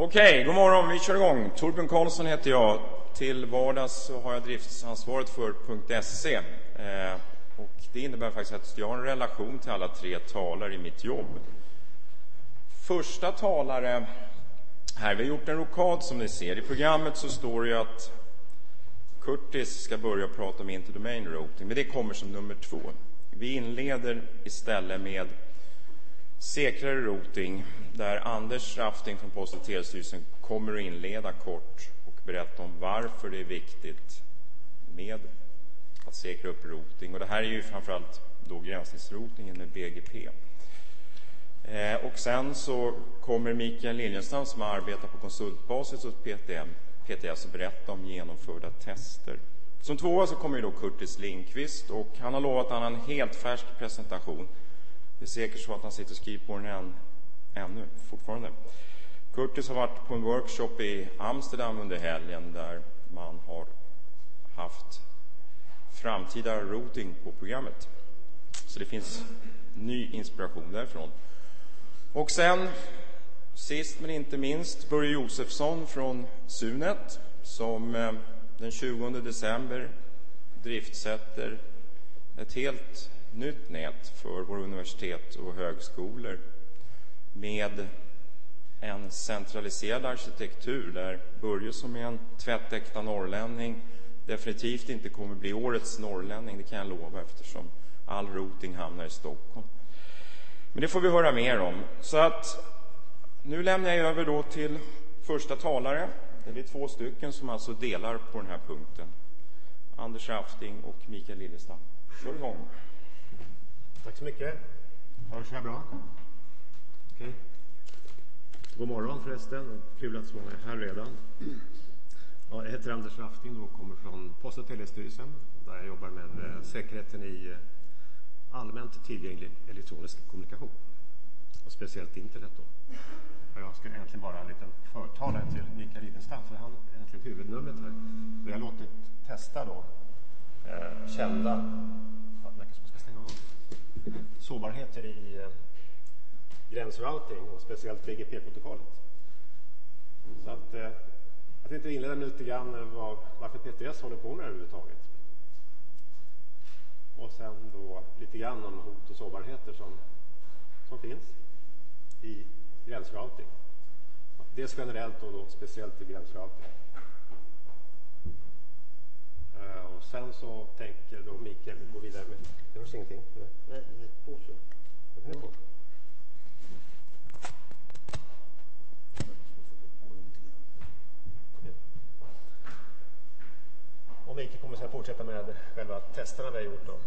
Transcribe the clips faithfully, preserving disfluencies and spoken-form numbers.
Okej, god morgon, vi kör igång. Torbjörn Karlsson heter jag. Till vardags så har jag driftsansvaret för .se. Eh, och det innebär faktiskt att jag har en relation till alla tre talare i mitt jobb. Första talare här, vi har gjort en rokad som ni ser. I programmet så står det ju att Curtis ska börja prata om interdomain routing, men det kommer som nummer två. Vi inleder istället med säkrare routing, där Anders Rafting från Post- och telestyrelsen kommer att inleda kort och berätta om varför det är viktigt med att säkra upp routing. Och det här är ju framförallt då gränsningsroutingen med B G P. Eh, och sen så kommer Mikael Liljenstam som arbetar på konsultbasis hos P T M, P T S, och berätta om genomförda tester. Som tvåa så kommer ju då Curtis Lindqvist, och han har lovat att han har en helt färsk presentation. Det är säkert så att han sitter och skriver på den än, ännu, fortfarande. Curtis har varit på en workshop i Amsterdam under helgen där man har haft framtida routing på programmet. Så det finns ny inspiration därifrån. Och sen, sist men inte minst, Börje Josefsson från Sunet som eh, den tjugonde december driftsätter ett helt nytt nät för våra universitet och högskolor med en centraliserad arkitektur där Börje som är en tvättäkta norrlänning definitivt inte kommer bli årets norrlänning, det kan jag lova, eftersom all routing hamnar i Stockholm. Men det får vi höra mer om. Så att nu lämnar jag över då till första talare. Det är två stycken som alltså delar på den här punkten. Anders Rafting och Mikael Liljenstam. Kör igång. Tack så mycket. Hörs det här bra? Okej. Okay. God morgon förresten. Kul att så många är här redan. Ja, jag heter Anders Rafting och kommer från Post- och telestyrelsen där jag jobbar med eh, säkerheten i eh, allmänt tillgänglig elektronisk kommunikation. Och speciellt internet då. Och jag ska egentligen bara en liten förtalare till Mikael Liljenstam, för han är egentligen huvudnumret här. Vi har låtit testa då eh, kända ja, det ska stänga av. sårbarheter i eh, gränsrouting och speciellt B G P-protokollet. Så att eh, jag tänkte inleda med lite grann var, varför P T S håller på med det överhuvudtaget. Och sen då lite grann om hot och sårbarheter som, som finns i gränsrouting. Dels generellt och då speciellt i gränsrouting. Uh, och sen så tänker då Mikael gå vidare med... Det hörs ingenting? Eller? Nej, det är på så. Det är på. Och Mikael kommer sedan fortsätta med själva testerna vi har gjort då.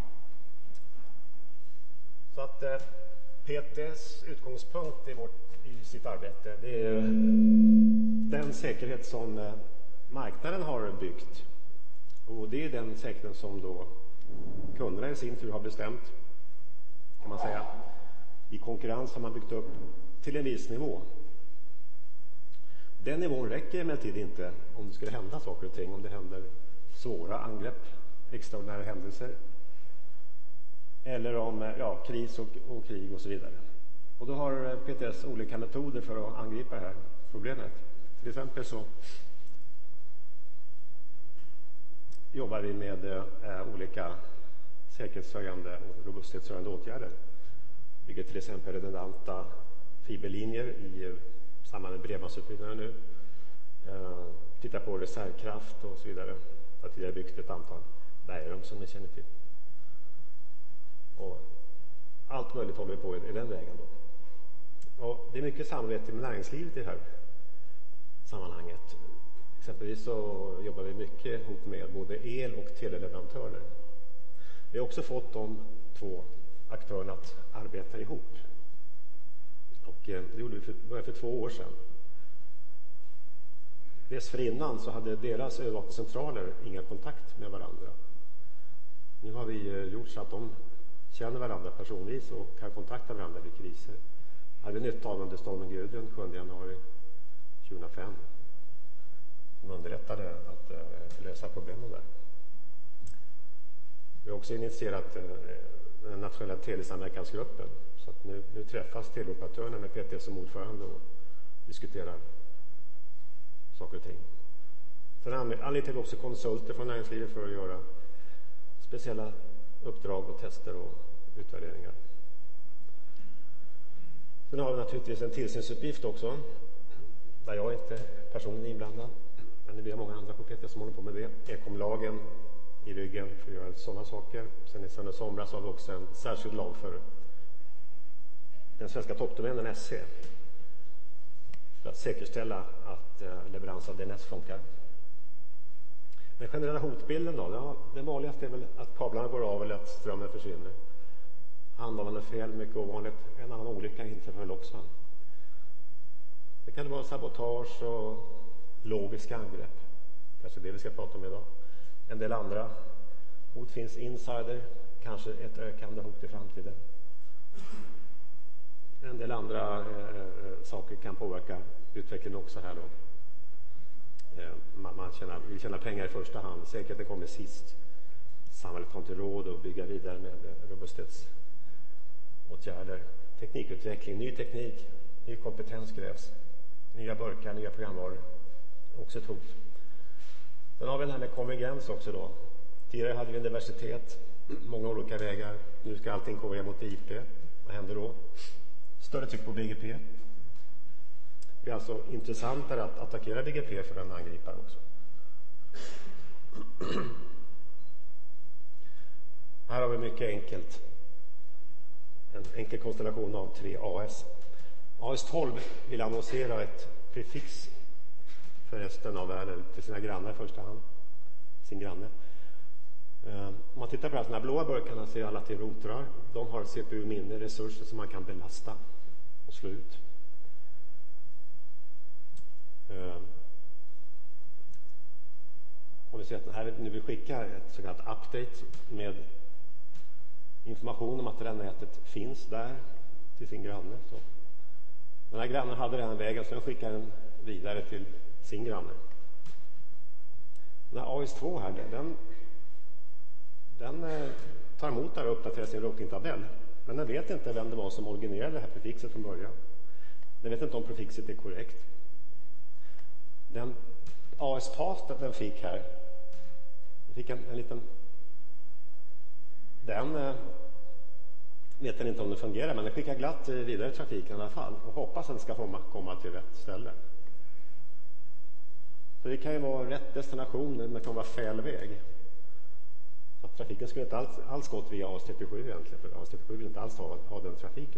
Så att eh, P T S utgångspunkt i, vårt, i sitt arbete, det är den säkerhet som eh, marknaden har byggt. Och det är den säkerheten som då kunderna i sin tur har bestämt, kan man säga. I konkurrens har man byggt upp till en viss nivå. Den nivån räcker emellertid inte om det skulle hända saker och ting, om det händer svåra angrepp, extraordinära händelser eller om ja, kris och, och krig och så vidare. Och då har P T S olika metoder för att angripa det här problemet. Till exempel så jobbar vi med eh, olika säkerhetshöjande och robusthetshöjande åtgärder. Vilket till exempel redundanta fiberlinjer i eh, samband med bredbandsutbyggnaden nu. Eh, titta på reservkraft och så vidare. Jag har tidigare byggt ett antal bergrum som ni känner till. Och allt möjligt håller vi på i den vägen då. Och det är mycket samarbete med näringslivet i det här sammanhanget. Exempelvis så jobbar vi mycket ihop med både el- och teleleverantörer. Vi har också fått de två aktörerna att arbeta ihop. Och eh, det gjorde vi för, började för två år sedan. Dessförinnan så hade deras övervakningscentraler inga kontakt med varandra. Nu har vi eh, gjort så att de känner varandra personvis och kan kontakta varandra vid kriser. Hade nytta av under stormen Gudrun sjunde januari tjugohundrafem. Som underlättade att eh, lösa problemen där. Vi har också initierat eh, den nationella telesamverkansgruppen. Så att nu, nu träffas teleoperatörerna med P T S som ordförande och diskuterar saker och ting. Sen anlitar vi också konsulter från näringslivet för att göra speciella uppdrag och tester och utvärderingar. Sen har vi naturligtvis en tillsynsuppgift också, där jag inte personligen är inblandad. Men vi har många andra på P T S som håller på med det. Ekomlagen i ryggen för att göra sådana saker. Sen i sen somras har vi också en särskild lag för den svenska toppdomänen S C. För att säkerställa att eh, leverans av D N S funkar. Den generella hotbilden då? Ja, det vanligaste är väl att kablarna går av eller att strömmen försvinner. Handhavande fel, mycket ovanligt. En annan olycka inträffar väl också. Det kan vara sabotage och logiska angrepp. Kanske det vi ska prata om idag. En del andra hot finns insider. Kanske ett ökande hot i framtiden. En del andra eh, saker kan påverka utvecklingen också här då. Eh, man man tjänar, vill tjäna pengar i första hand. Säkerheten kommer sist. Samhället har inte råd att bygga vidare med robusthetsåtgärder. Teknikutveckling, ny teknik, ny kompetens krävs. Nya burkar, nya programvaror. Också ett hot. Sen har vi den här med konvergens också då. Tidigare hade vi universitet, många olika vägar. Nu ska allting konvergera mot I P. Vad händer då? Större tryck på B G P. Det är alltså intressantare att attackera B G P för en angripare också. Här har vi mycket enkelt. En enkel konstellation av tre A S. A S tolv vill annonsera ett prefix för resten av världen till sina grannar i första hand. Sin granne. Om man tittar på de här blåa burkarna ser alla till routrar. De har C P U-minne, resurser som man kan belasta och slå ut. Om vi ser att här nu vi skickar ett så kallat update med information om att det här nätet finns där till sin granne. Så den här grannen hade den här vägen, så den skickar den vidare till sin granne. Den här A S två här, den, den tar emot där och uppdaterar sin routingtabell. Men den vet inte vem det var som originerade det här prefixet från början. Den vet inte om prefixet är korrekt. Den A S-path den fick här, den fick en, en liten... Den eh, vet den inte om det fungerar, men den skickar glatt vidare trafiken i alla fall och hoppas att den ska komma, komma till rätt ställe. Så det kan ju vara rätt destination, men det kan vara fel väg. Så att trafiken skulle inte alls, alls gått via A S trettiosju egentligen, för A S trettiosju vill inte alls ha, ha den trafiken.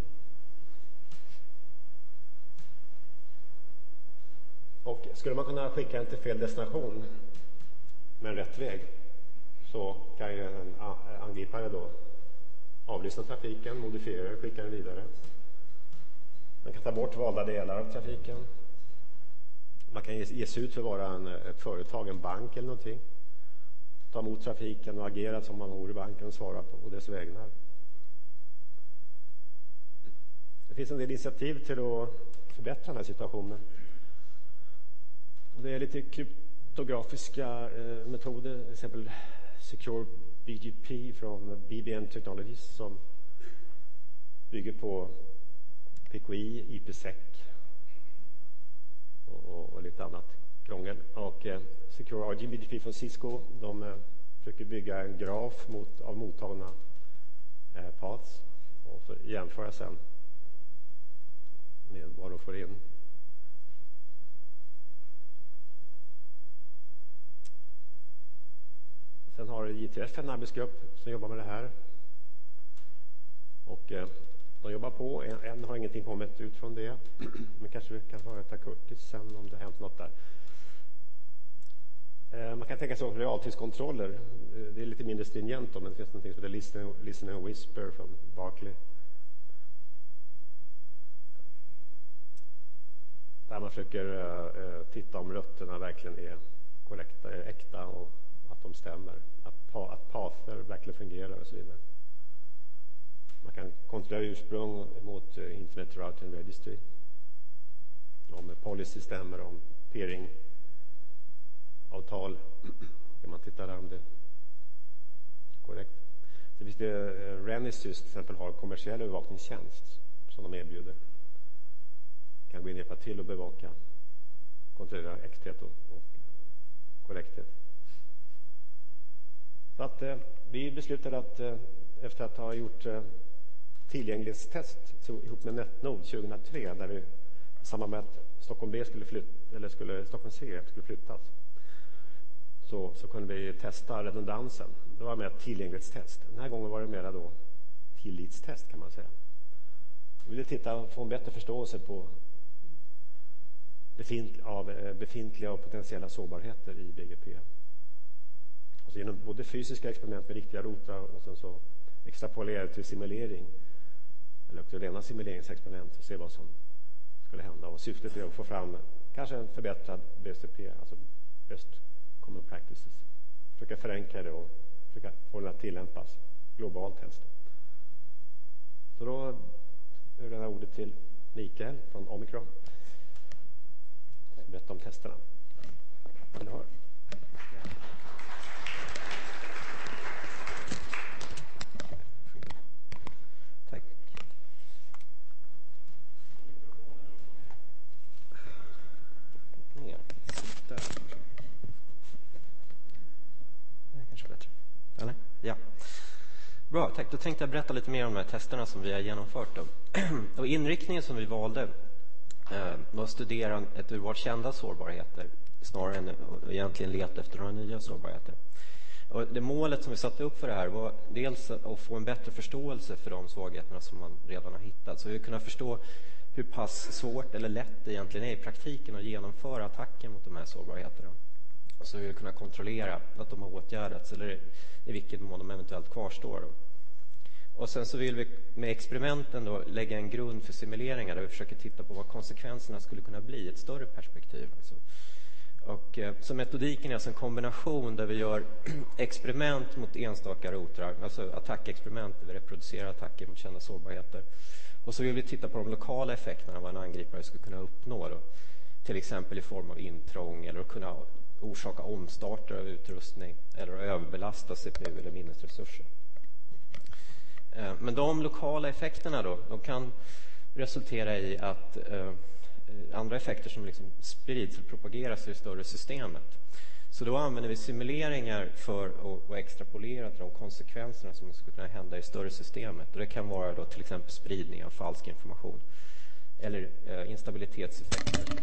Och skulle man kunna skicka den till fel destination med rätt väg, så kan ju en angripare då avlyssna trafiken, modifiera och skicka den vidare. Man kan ta bort valda delar av trafiken. Man kan ge sig ut för att vara en, ett företag, en bank eller någonting. Ta emot trafiken och agera som man vore i banken och svara på och dess vägnar. Det finns en del initiativ till att förbättra den här situationen. Och det är lite kryptografiska eh, metoder, till exempel Secure B G P från B B N Technologies som bygger på P K I, I P sec och, och, och lite annat krångel. Och eh, Secure R G B G P från Cisco, de eh, försöker bygga en graf mot, av mottagna eh, paths och så jämföra sen med vad de får in. Sen har J T F en arbetsgrupp som jobbar med det här. Och eh, de jobbar på. En, en har ingenting kommit ut från det. Men kanske vi kan höra ta Curtis sen om det har hänt något där. Eh, man kan tänka sig också realtidskontroller. Eh, det är lite mindre stringent då, men det finns någonting som heter Listen, Listen and Whisper från Barclay. Där man försöker eh, titta om rötterna verkligen är korrekta, är äkta och att de stämmer, att, pa, att pather verkligen fungerar och så vidare. Man kan kontrollera ursprung mot uh, Internet Routing Registry. Om policy stämmer, om peering-avtal. Kan man titta där om det är korrekt. Så finns det uh, Renisys till exempel har kommersiell övervakningstjänst som de erbjuder. Kan gå in och hjälpa till och bevaka kontrollera äkthet och, och korrekthet. Så att eh, vi beslutade att eh, efter att ha gjort eh, tillgänglighetstest så, ihop med Netnod tjugohundratre, där vi i samband med att Stockholm B skulle flytta, eller skulle Stockholm C skulle flyttas, så, så kunde vi testa redundansen. Det var med ett tillgänglighetstest. Den här gången var det mer då tillitstest, kan man säga. Vi ville titta och få en bättre förståelse på befint, av befintliga och potentiella sårbarheter i B G P. Alltså genom både fysiska experiment med riktiga routrar och sen så extrapolerade till simulering, eller också rena simuleringsexperiment, och se vad som skulle hända. Och syftet är att få fram kanske en förbättrad B C P, alltså Best Common Practices. Försöka förenkla det och försöka få det att tillämpas globalt helst. Så då är det här ordet till Mikael från Omicron. Berätta om testerna. Vill du höra? Tack. Ner. Där. Det är kanske bättre. Eller? Ja. Bra, tack. Då tänkte jag berätta lite mer om de här testerna som vi har genomfört. Då. Och inriktningen som vi valde var att studera ett urval kända sårbarheter snarare än att egentligen leta efter några nya sårbarheter. Och det målet som vi satte upp för det här var dels att få en bättre förståelse för de svagheterna som man redan har hittat. Så vi kunde förstå hur pass svårt eller lätt det egentligen är i praktiken att genomföra attacker mot de här sårbarheterna. Och så vi kunna kontrollera att de har åtgärdats eller i vilken mån de eventuellt kvarstår. Och sen så vill vi med experimenten då lägga en grund för simuleringar där vi försöker titta på vad konsekvenserna skulle kunna bli i ett större perspektiv. Alltså. Och eh, så metodiken är alltså en kombination där vi gör experiment mot enstaka routrar, alltså attackexperiment där vi reproducerar attacker mot kända sårbarheter. Och så vill vi titta på de lokala effekterna av vad en angripare skulle kunna uppnå då. Till exempel i form av intrång eller att kunna orsaka omstarter av utrustning eller att överbelasta C P U eller minnesresurser. Men de lokala effekterna då, de kan resultera i att eh, andra effekter som liksom sprids och propageras i det större systemet. Så då använder vi simuleringar för att, att extrapolera till de konsekvenserna som skulle kunna hända i det större systemet. Och det kan vara då till exempel spridning av falsk information eller eh, instabilitetseffekter.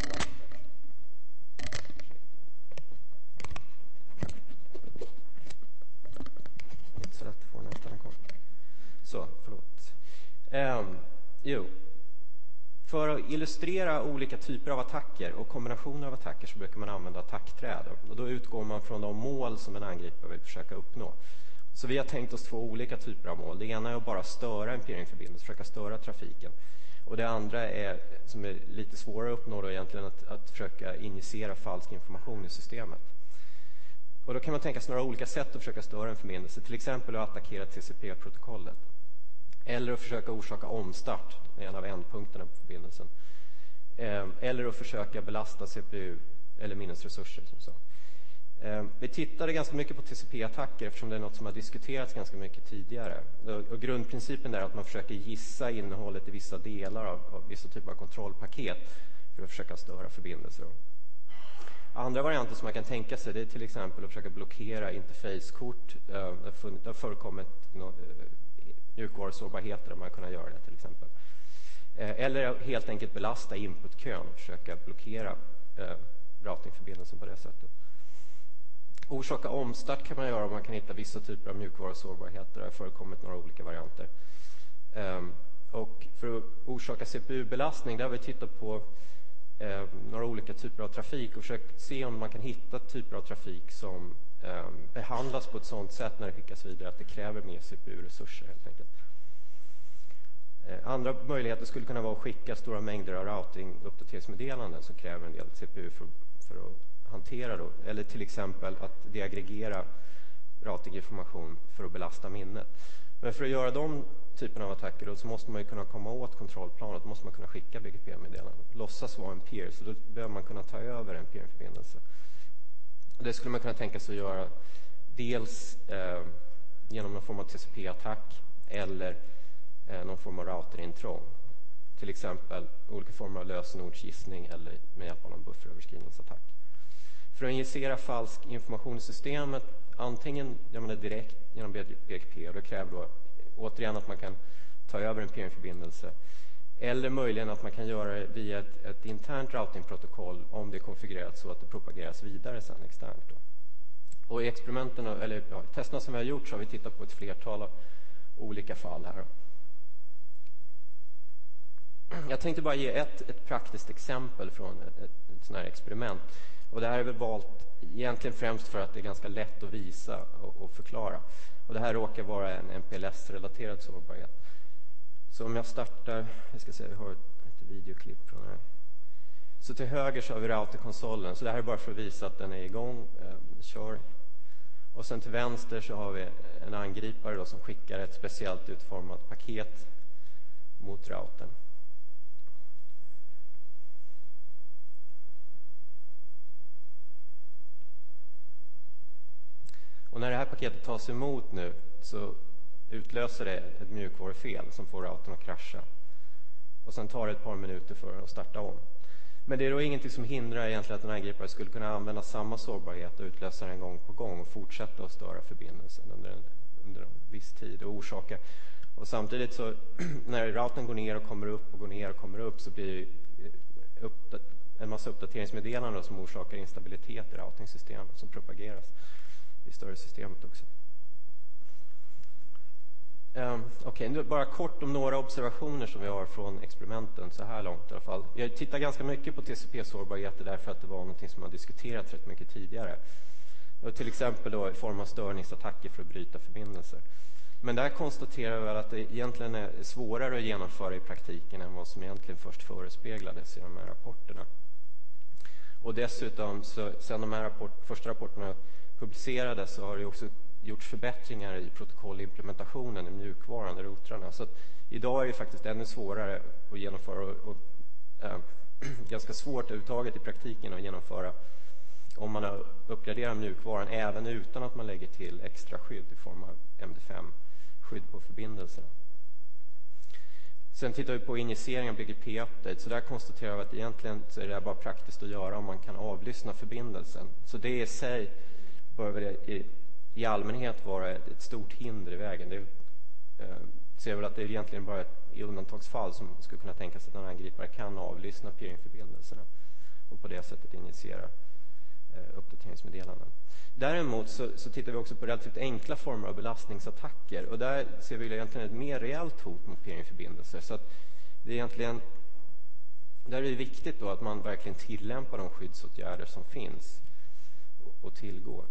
Inte så lätt att få den utan den kommer. Så, förlåt. Um, jo. För att illustrera olika typer av attacker och kombinationer av attacker så brukar man använda attackträd. Och då utgår man från de mål som en angripare vill försöka uppnå. Så vi har tänkt oss två olika typer av mål. Det ena är att bara störa en peeringförbindelse, försöka störa trafiken. Och det andra är, som är lite svårare att uppnå då egentligen, att, att försöka injicera falsk information i systemet. Och då kan man tänka sig några olika sätt att försöka störa en förbindelse. Till exempel att attackera T C P-protokollet. Eller att försöka orsaka omstart med en av ändpunkterna på förbindelsen. Eller att försöka belasta C P U eller minnesresurser som så. Vi tittade ganska mycket på T C P-attacker eftersom det är något som har diskuterats ganska mycket tidigare. Och grundprincipen är att man försöker gissa innehållet i vissa delar av, av vissa typer av kontrollpaket för att försöka störa förbindelser. Andra varianter som man kan tänka sig, det är till exempel att försöka blockera interfacekort. Det har förekommit mjukvarusårbarheter där man kan göra det till exempel. Eller helt enkelt belasta inputkön och försöka blockera routingförbindelsen på det sättet. Orsaka omstart kan man göra om man kan hitta vissa typer av mjukvarusårbarheter. Det har förekommit några olika varianter. Och för att orsaka C P U-belastning, där har vi tittat på några olika typer av trafik och försökt se om man kan hitta typer av trafik som behandlas på ett sådant sätt när det skickas vidare att det kräver mer C P U-resurser helt enkelt. Andra möjligheter skulle kunna vara att skicka stora mängder av routing-uppdateringsmeddelanden som kräver en del C P U för, för att hantera då. Eller till exempel att deaggregera routinginformation för att belasta minnet. Men för att göra de typerna av attacker då, så måste man ju kunna komma åt kontrollplanet. Då måste man kunna skicka B G P-meddelanden. Låtsas vara en peer, så då behöver man kunna ta över en peer-förbindelse. Det skulle man kunna tänka sig att göra dels eh, genom någon form av T C P-attack eller eh, någon form av routerintrång. till exempel olika former av lösenordsgissning eller med hjälp av någon bufferöverskridningsattack. För att injicera falsk information i systemet, antingen gör man det direkt genom B G P, och det kräver då återigen att man kan ta över en peering-förbindelse, eller möjligen att man kan göra det via ett, ett internt routingprotokoll om det är konfigurerat så att det propageras vidare sen externt då. Och i experimenten, eller ja, testerna som vi har gjort, så har vi tittat på ett flertal av olika fall här. Jag tänkte bara ge ett, ett praktiskt exempel från ett, ett, ett sånt här experiment. Och det här är väl valt egentligen främst för att det är ganska lätt att visa och, och förklara. Och det här råkar vara en M P L S-relaterad sårbarhet. Så om jag startar, jag ska se, vi har ett, ett videoklipp från det här. Så till höger så har vi routerkonsolen. Så det här är bara för att visa att den är igång. Eh, kör. Och sen till vänster så har vi en angripare då som skickar ett speciellt utformat paket mot routern. Och när det här paketet tas emot nu så utlöser det ett mjukvarufel som får routern att krascha. Och sen tar det ett par minuter för att starta om. Men det är då ingenting som hindrar egentligen att en angripare skulle kunna använda samma sårbarhet och utlösa den gång på gång och fortsätta att störa förbindelsen under en, under en viss tid och orsaka. Och samtidigt så när routern går ner och kommer upp och går ner och kommer upp så blir det en massa uppdateringsmeddelanden som orsakar instabilitet i routingsystemet som propageras i större systemet också. Um, Okej, okay, bara kort om några observationer som vi har från experimenten så här långt i alla fall. Jag tittar ganska mycket på T C P-sårbarheter därför att det var något som man diskuterat rätt mycket tidigare. Och till exempel då i form av störningsattacker för att bryta förbindelser. Men där konstaterar vi att det egentligen är svårare att genomföra i praktiken än vad som egentligen först förespeglades i de här rapporterna. Och dessutom, så, sen de här rapport, första rapporterna publicerades så har det också gjorts förbättringar i protokollimplementationen i mjukvaran i routrarna. Så att idag är det faktiskt ännu svårare att genomföra och, och äh, ganska svårt överhuvudtaget i praktiken att genomföra om man har uppgraderat mjukvaran även utan att man lägger till extra skydd i form av M D fem-skydd på förbindelserna. Sen tittar vi på injicering av B G P-update. Så där konstaterar vi att egentligen så är det bara praktiskt att göra om man kan avlyssna förbindelsen. Så det i sig bör väl i, i allmänhet vara ett, ett stort hinder i vägen. Det eh, ser väl att det är egentligen bara ett, i undantagsfall som skulle kunna tänka sig att en angripare kan avlyssna peering-förbindelserna och på det sättet injicera eh, uppdateringsmeddelanden. Däremot så, så tittar vi också på relativt enkla former av belastningsattacker. Och där ser vi egentligen ett mer reellt hot mot peering-förbindelser. Så att det är egentligen, där är det viktigt då att man verkligen tillämpar de skyddsåtgärder som finns och, och tillgår.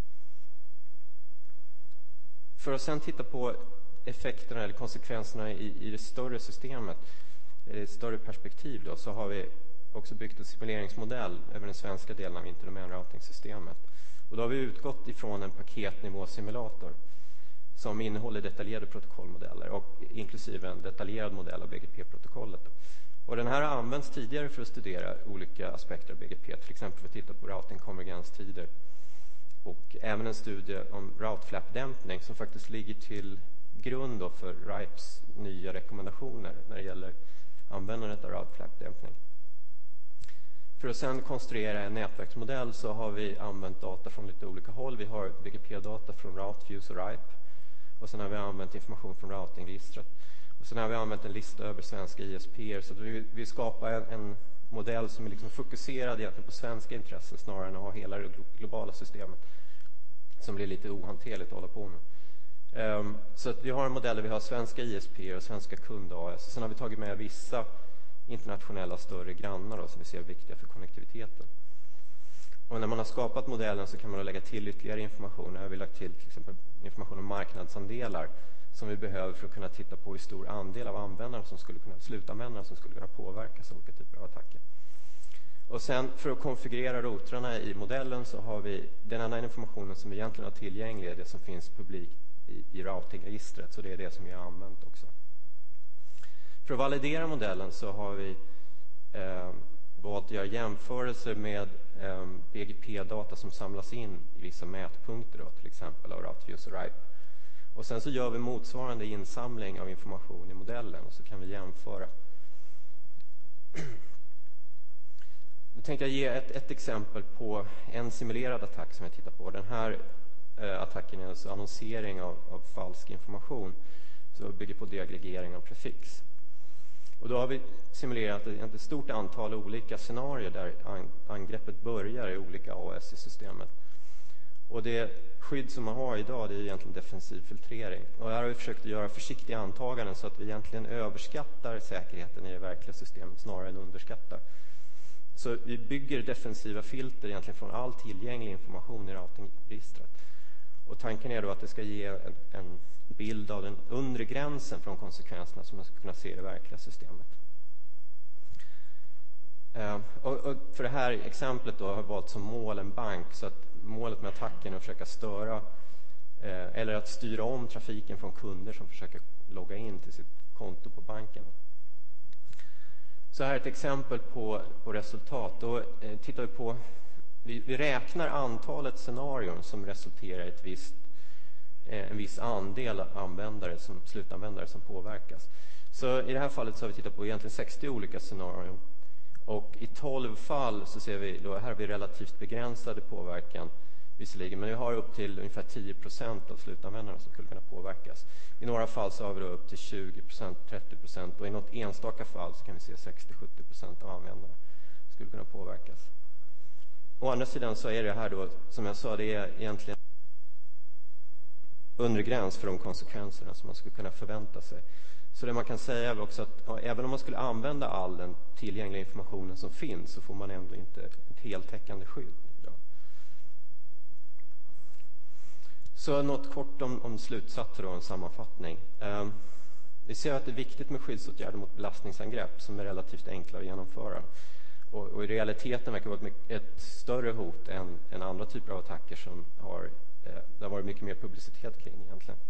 För att sen titta på effekterna eller konsekvenserna i, i det större systemet, i ett större perspektiv då, så har vi också byggt en simuleringsmodell över den svenska delen av interdomain-routing-systemet. Och då har vi utgått ifrån en paketnivåsimulator som innehåller detaljerade protokollmodeller och inklusive en detaljerad modell av B G P-protokollet. Och den här har använts tidigare för att studera olika aspekter av B G P, till exempel för att titta på routing-konvergenstider. Och även en studie om route-flap-dämpning som faktiskt ligger till grund då för R I P E's nya rekommendationer när det gäller användandet av route-flap-dämpning. För att sedan konstruera en nätverksmodell så har vi använt data från lite olika håll. Vi har B G P-data från Routeviews och R I P E. Och sen har vi använt information från routingregistret. Och sen har vi använt en lista över svenska I S P-er. Så vi, vi skapar en, en modell som är liksom fokuserad egentligen på svenska intressen snarare än att ha hela det globala systemet som blir lite ohanterligt att hålla på med. Um, så att vi har en modell där vi har svenska I S P-er och svenska kund-A S. Och sen har vi tagit med vissa internationella större grannar då, som vi ser är viktiga för konnektiviteten. Och när man har skapat modellen så kan man lägga till ytterligare information. Här har vi lagt till till exempel information om marknadsandelar som vi behöver för att kunna titta på hur stor andel av användare som skulle kunna, slutanvändare som skulle kunna påverkas av olika typer av attacker. Och sen för att konfigurera routrarna i modellen så har vi den enda informationen som egentligen har tillgänglig är det som finns publikt i, i routingregistret. Så det är det som vi har använt också. För att validera modellen så har vi eh, valt att göra jämförelser med eh, B G P-data som samlas in i vissa mätpunkter, då, till exempel av Routeviews och R I P E. Och sen så gör vi motsvarande insamling av information i modellen och så kan vi jämföra Nu tänkte jag ge ett, ett exempel på en simulerad attack som jag tittar på. Den här eh, attacken är alltså annonsering av, av falsk information. Så bygger på deaggregering av prefix. Och då har vi simulerat ett, ett stort antal olika scenarier där an, angreppet börjar i olika A S i systemet. Och det skydd som man har idag, det är egentligen defensiv filtrering. Och här har vi försökt att göra försiktiga antaganden så att vi egentligen överskattar säkerheten i det verkliga systemet snarare än underskattar. Så vi bygger defensiva filter egentligen från all tillgänglig information i routingregistret. Och tanken är då att det ska ge en, en bild av den undre gränsen från konsekvenserna som man ska kunna se i det verkliga systemet. Uh, och, och för det här exemplet då har jag valt som mål en bank, så att målet med attacken är att försöka störa uh, eller att styra om trafiken från kunder som försöker logga in till sitt konto på banken. Så här är ett exempel på, på resultat. Då eh, tittar vi på, vi, vi räknar antalet scenarion som resulterar i ett visst, eh, en viss andel användare som, slutanvändare som påverkas. Så i det här fallet så har vi tittat på egentligen sextio olika scenarion. Och i tolv fall så ser vi, då här har vi relativt begränsade påverkan visserligen, men vi har upp till ungefär tio procent av slutanvändarna som skulle kunna påverkas. I några fall så har vi då upp till tjugo procent, trettio procent och i något enstaka fall så kan vi se sextio till sjuttio procent av användarna skulle kunna påverkas. Å andra sidan så är det här då, som jag sa, det är egentligen undergräns för de konsekvenserna som man skulle kunna förvänta sig. Så det man kan säga är också att ja, även om man skulle använda all den tillgängliga informationen som finns så får man ändå inte ett heltäckande skydd. Så något kort om, om slutsatser och en sammanfattning. Um, vi ser att det är viktigt med skyddsåtgärder mot belastningsangrepp som är relativt enkla att genomföra. Och, och i realiteten verkar det vara ett, ett större hot än, än andra typer av attacker som har, eh, det har varit mycket mer publicitet kring egentligen.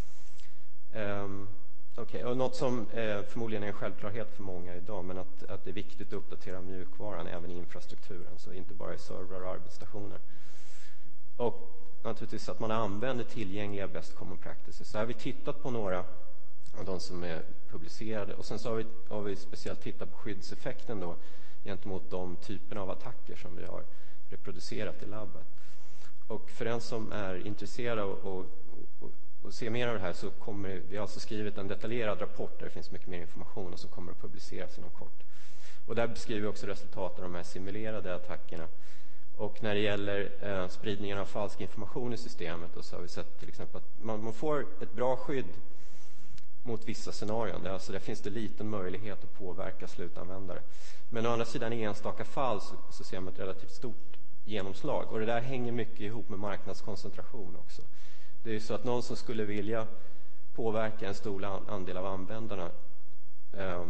Um, okay. Och något som eh, förmodligen är en självklarhet för många idag, men att, att det är viktigt att uppdatera mjukvaran även i infrastrukturen, så inte bara i servrar och arbetsstationer. Och naturligtvis att man använder tillgängliga best common practices. Så här har vi tittat på några av de som är publicerade. Och sen så har vi, har vi speciellt tittat på skyddseffekten då gentemot de typerna av attacker som vi har reproducerat i labbet. Och för den som är intresserad av att och, och, och se mer av det här så kommer vi alltså skrivit en detaljerad rapport där det finns mycket mer information och som kommer att publiceras inom kort. Och där beskriver vi också resultaten av de här simulerade attackerna. Och när det gäller eh, spridningen av falsk information i systemet och så har vi sett till exempel att man, man får ett bra skydd mot vissa scenarion. Alltså där finns det liten möjlighet att påverka slutanvändare. Men å andra sidan i enstaka fall så, så ser man ett relativt stort genomslag. Och det där hänger mycket ihop med marknadskoncentration också. Det är ju så att någon som skulle vilja påverka en stor andel av användarna eh,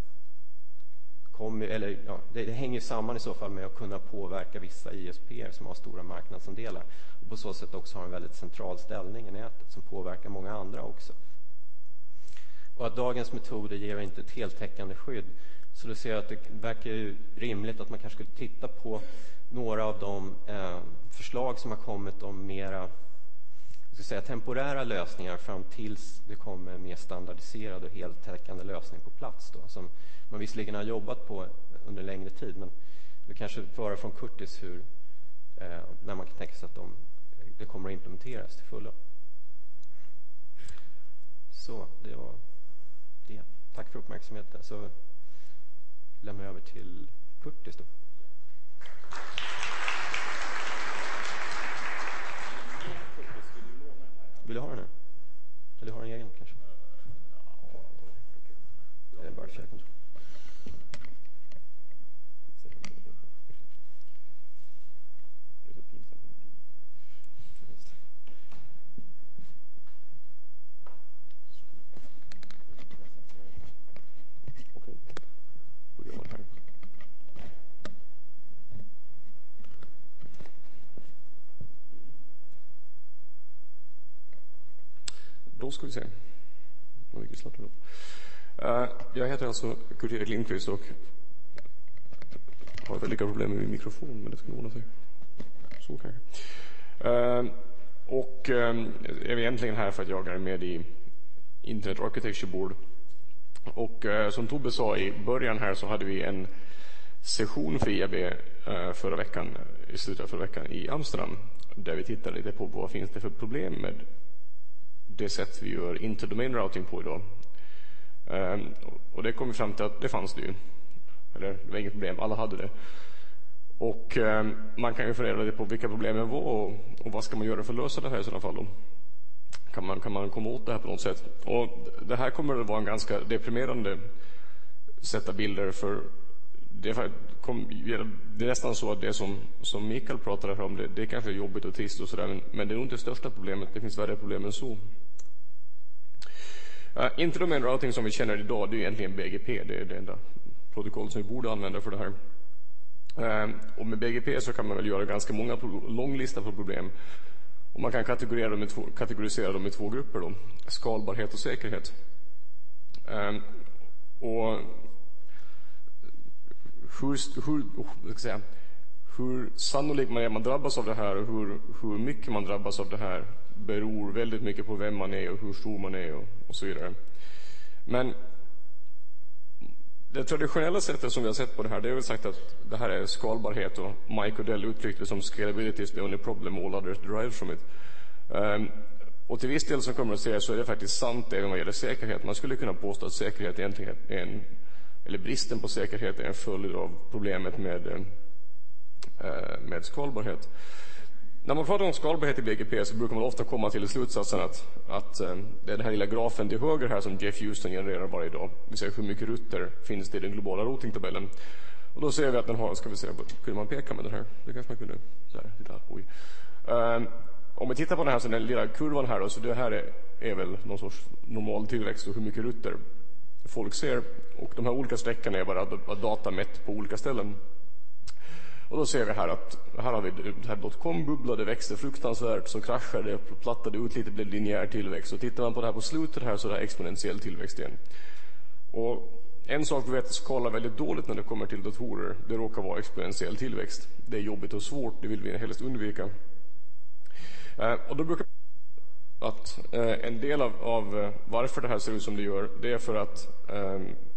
Kommer, eller, ja, det, det hänger samman i så fall med att kunna påverka vissa I S P som har stora marknadsandelar och på så sätt också har en väldigt central ställning i nätet som påverkar många andra också. Och att dagens metoder ger inte ett heltäckande skydd, så då ser jag att det verkar ju rimligt att man kanske skulle titta på några av de eh, förslag som har kommit om mera ska säga, temporära lösningar fram tills det kommer mer standardiserad och heltäckande lösning på plats då, som man visserligen har jobbat på under längre tid, men det kanske får höra från Curtis hur eh, när man kan tänka sig att de, det kommer att implementeras till fullo. Så det var det. Tack för uppmärksamheten. Så lämnar jag över till Curtis då. Vill du ha den här? Eller har du en egen kanske? Det är bara fjärrkontroll. Okej, då gör man här. Då ska vi se. Vad mycket slapp det då. Uh, jag heter alltså Kurt-Erik Lindqvist och har väldigt problem med min mikrofon, men det ska nog ordna sig. Så kanske. Uh, och uh, är vi egentligen här för att jag är med i Internet Architecture Board Och eh, som Tobbe sa i början här, så hade vi en session för I A B eh, förra veckan, i slutet av förra veckan i Amsterdam, där vi tittade lite på vad finns det för problem med det sätt vi gör interdomain routing på idag. Eh, och det kom vi fram till att det fanns det ju. Eller det var inget problem, alla hade det. Och eh, man kan ju fundera lite på vilka problemen var och, och vad ska man göra för att lösa det här i sådana fall då. Kan man, kan man komma åt det här på något sätt? Och det här kommer att vara en ganska deprimerande sätt av bilder, för det är, det är nästan så att det som, som Mikael pratade om, det, det är kanske jobbigt och trist och sådär, men, men det är nog inte det största problemet. Det finns värre problem än så. Uh, interdomain routing som vi känner idag, det är egentligen B G P. Det är det enda protokoll som vi borde använda för det här. Uh, och med B G P så kan man väl göra ganska många lång lista på problem. Och man kan kategorisera dem i två, kategorisera dem i två grupper då. Skalbarhet och säkerhet. Um, och hur, hur, oh, säga, hur sannolikt man är man drabbas av det här och hur, hur mycket man drabbas av det här beror väldigt mycket på vem man är och hur stor man är och, och så vidare. Men det traditionella sättet som vi har sett på det här, det är väl sagt att det här är skalbarhet, och Mike Odell uttryckte det som scalability is the only problem, all others derive from it. Um, och till viss del som kommer att säga så är det faktiskt sant även vad gäller säkerhet. Man skulle kunna påstå att säkerhet egentligen är en, eller bristen på säkerhet är en följd av problemet med, uh, med skalbarhet. När man pratar om skalbarhet i B G P så brukar man ofta komma till slutsatsen att, att eh, det är den här lilla grafen till höger här som Jeff Houston genererar varje dag. Vi ser hur mycket rutter finns det i den globala routingtabellen. Och då ser vi att den har, ska vi se, kunde man peka med den här? Det kanske man kunde, så här, titta, oj. Um, om vi tittar på den här, så den lilla kurvan här då, så det här är, är väl någon sorts normal tillväxt och hur mycket rutter folk ser. Och de här olika sträckorna är bara data mätt på olika ställen. Och då ser vi här att här har vi det här dotcom-bubbla, det växte fruktansvärt, så kraschade det, plattade ut lite, blev linjär tillväxt. Och tittar man på det här på slutet här så är det exponentiell tillväxt igen. Och en sak vi vet skalar väldigt dåligt när det kommer till datorer, det råkar vara exponentiell tillväxt. Det är jobbigt och svårt, det vill vi helst undvika. Eh, och då brukar att eh, en del av, av varför det här ser ut som det gör, det är för att eh,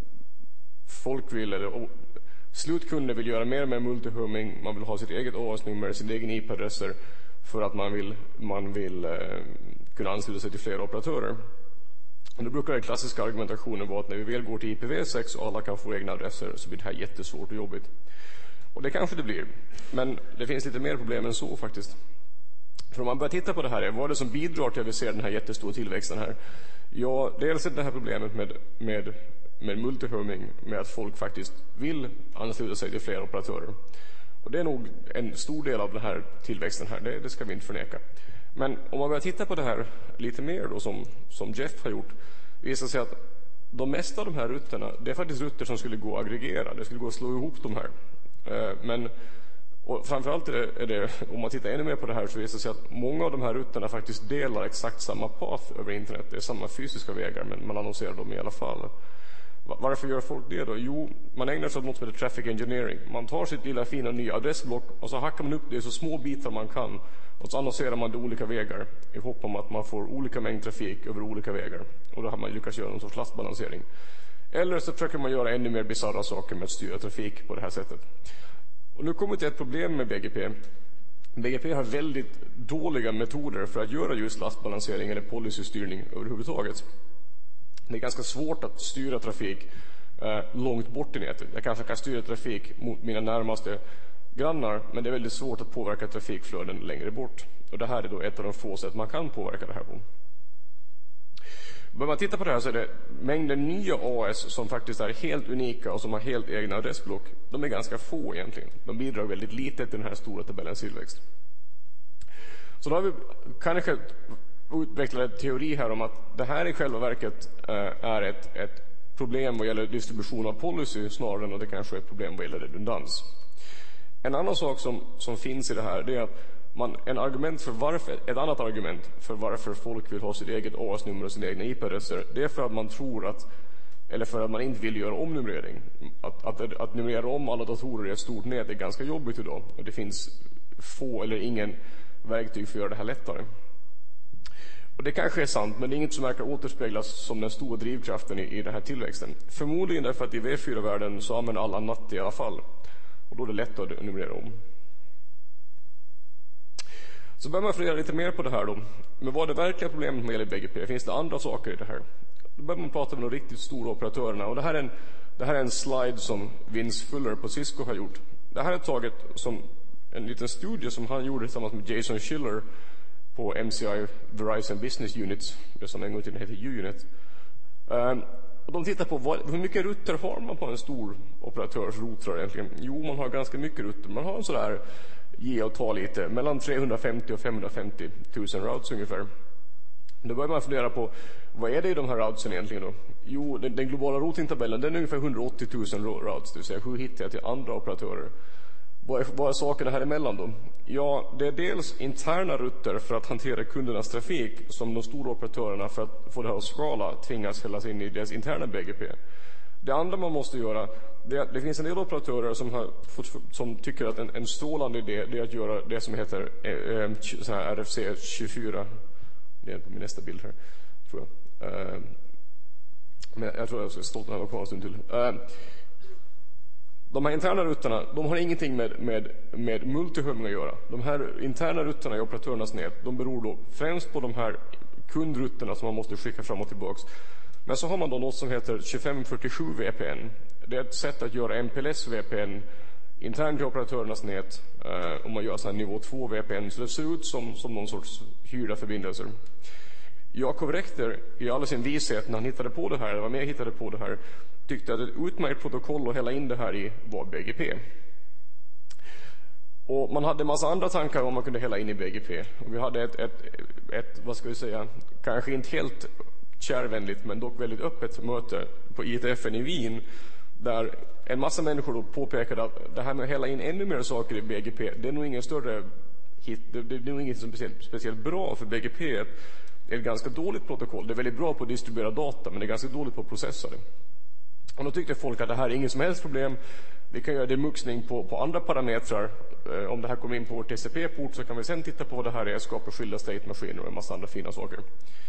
folk vill, eller slutkunder vill göra mer och mer multihoming, man vill ha sitt eget O S-nummer, sin egen I P-adresser, för att man vill, man vill eh, kunna ansluta sig till flera operatörer. Och då brukar den klassiska argumentationen vara att när vi väl går till I P v sex och alla kan få egna adresser, så blir det här jättesvårt och jobbigt. Och det kanske det blir, men det finns lite mer problem än så faktiskt. För om man börjar titta på det här, vad är det som bidrar till att vi ser den här jättestora tillväxten här? Ja, dels är det här problemet med, med, med multihoming, med att folk faktiskt vill ansluta sig till flera operatörer. Och det är nog en stor del av den här tillväxten här, det, det ska vi inte förneka. Men om man börjar titta på det här lite mer då, som, som Jeff har gjort, visar sig att de mesta av de här rutterna, det är faktiskt rutter som skulle gå att aggregera, det skulle gå att slå ihop de här. Men och framförallt är det, är det, om man tittar ännu mer på det här, så visar det sig att många av de här rutterna faktiskt delar exakt samma path över internet. Det är samma fysiska vägar, men man annonserar dem i alla fall. Varför gör folk det då? Jo, man ägnar sig åt något som heter traffic engineering. Man tar sitt lilla fina nya adressblock och så hackar man upp det i så små bitar man kan. Och så annonserar man det olika vägar i hopp om att man får olika mängd trafik över olika vägar. Och då har man lyckats göra någon sorts lastbalansering. Eller så försöker man göra ännu mer bizarra saker med att styra trafik på det här sättet. Och nu kommer det ett problem med B G P. B G P har väldigt dåliga metoder för att göra just lastbalansering eller policystyrning överhuvudtaget. Det är ganska svårt att styra trafik eh, långt bort i nätet. Jag kanske kan styra trafik mot mina närmaste grannar, men det är väldigt svårt att påverka trafikflöden längre bort. Och det här är då ett av de få sätt man kan påverka det här på. När man tittar på det här så är det mängden nya A S som faktiskt är helt unika och som har helt egna adressblock. De är ganska få egentligen. De bidrar väldigt lite till den här stora tabellens tillväxt. Så då har vi kanske utvecklat en teori här om att det här i själva verket är ett, ett problem vad gäller distribution av policy snarare än att det kanske är ett problem vad gäller redundans. En annan sak som, som finns i det här, det är att man, en argument för varför, ett annat argument för varför folk vill ha sitt eget A S-nummer och sina egna I P-adresser, det är för att man tror att, eller för att man inte vill göra omnumrering. Att, att, att numrera om alla datorer i ett stort nät är ganska jobbigt idag, och det finns få eller ingen verktyg för att göra det här lättare. Och det kanske är sant, men det är inget som verkar återspeglas som den stora drivkraften i, i den här tillväxten. Förmodligen därför att i V fyra-världen så använder alla N A T i alla fall. Och då är det lätt att numrera om. Så börjar man fundera lite mer på det här då. Men vad är det verkliga problemet med B G P? Finns det andra saker i det här? Då börjar man prata med de riktigt stora operatörerna. Och det här är en, det här är en slide som Vince Fuller på Cisco har gjort. Det här är taget som en liten studie som han gjorde tillsammans med Jason Schiller på M C I Verizon Business Units, det som en gång till heter U-Unit. Um, och de tittar på vad, hur mycket rutter har man på en stor operatörs routrar egentligen. Jo, man har ganska mycket rutter. Man har en sådär, ge och ta lite, mellan trehundrafemtio och femhundrafemtio tusen routes ungefär. Då börjar man fundera på, vad är det i de här routsen egentligen då? Jo, den, den globala routingtabellen, den är ungefär hundraåttio tusen routes, det vill säga hur hittar jag till andra operatörer? Vad är, vad är sakerna här emellan då? Ja, det är dels interna rutter för att hantera kundernas trafik som de stora operatörerna för att få det här att skala tvingas hällas in i deras interna B G P. Det andra man måste göra, det, är, det finns en del operatörer som, har, som tycker att en, en strålande idé det är att göra det som heter eh, så här R F C tjugofyra. Det är på min nästa bild här, tror jag. Eh, men jag tror jag ska stå den här kvar en stund till. Eh, De här interna rutterna, de har ingenting med, med, med multihumming att göra. De här interna rutterna i operatörernas nät, de beror då främst på de här kundrutterna som man måste skicka fram och tillbaks. Men så har man då något som heter tjugofem fyrtiosju V P N. Det är ett sätt att göra M P L S V P N internt i operatörernas nät eh, om man gör så här nivå två V P N. Så det ser ut som, som någon sorts hyrda förbindelser. Jakob Rechter, i all sin vishet när han hittade på det här, eller var med och hittade på det här, tyckte att ett utmärkt protokoll att hälla in det här i var B G P. Och man hade en massa andra tankar om man kunde hälla in i B G P. Och vi hade ett, ett, ett, vad ska vi säga, kanske inte helt kärvänligt men dock väldigt öppet möte på I T F i Wien, där en massa människor då påpekade att det här med att hälla in ännu mer saker i B G P, det är nog ingen större hit, det, det är nog inget som är speciellt, speciellt bra, för B G P är ett ganska dåligt protokoll. Det är väldigt bra på att distribuera data, men det är ganska dåligt på att processa det. Och då tyckte folk att det här är ingen som helst problem. Vi kan göra demuxning på, på andra parametrar. Eh, om det här kommer in på vår T C P-port så kan vi sen titta på vad det här är, skapa skilda state-maskiner och en massa andra fina saker.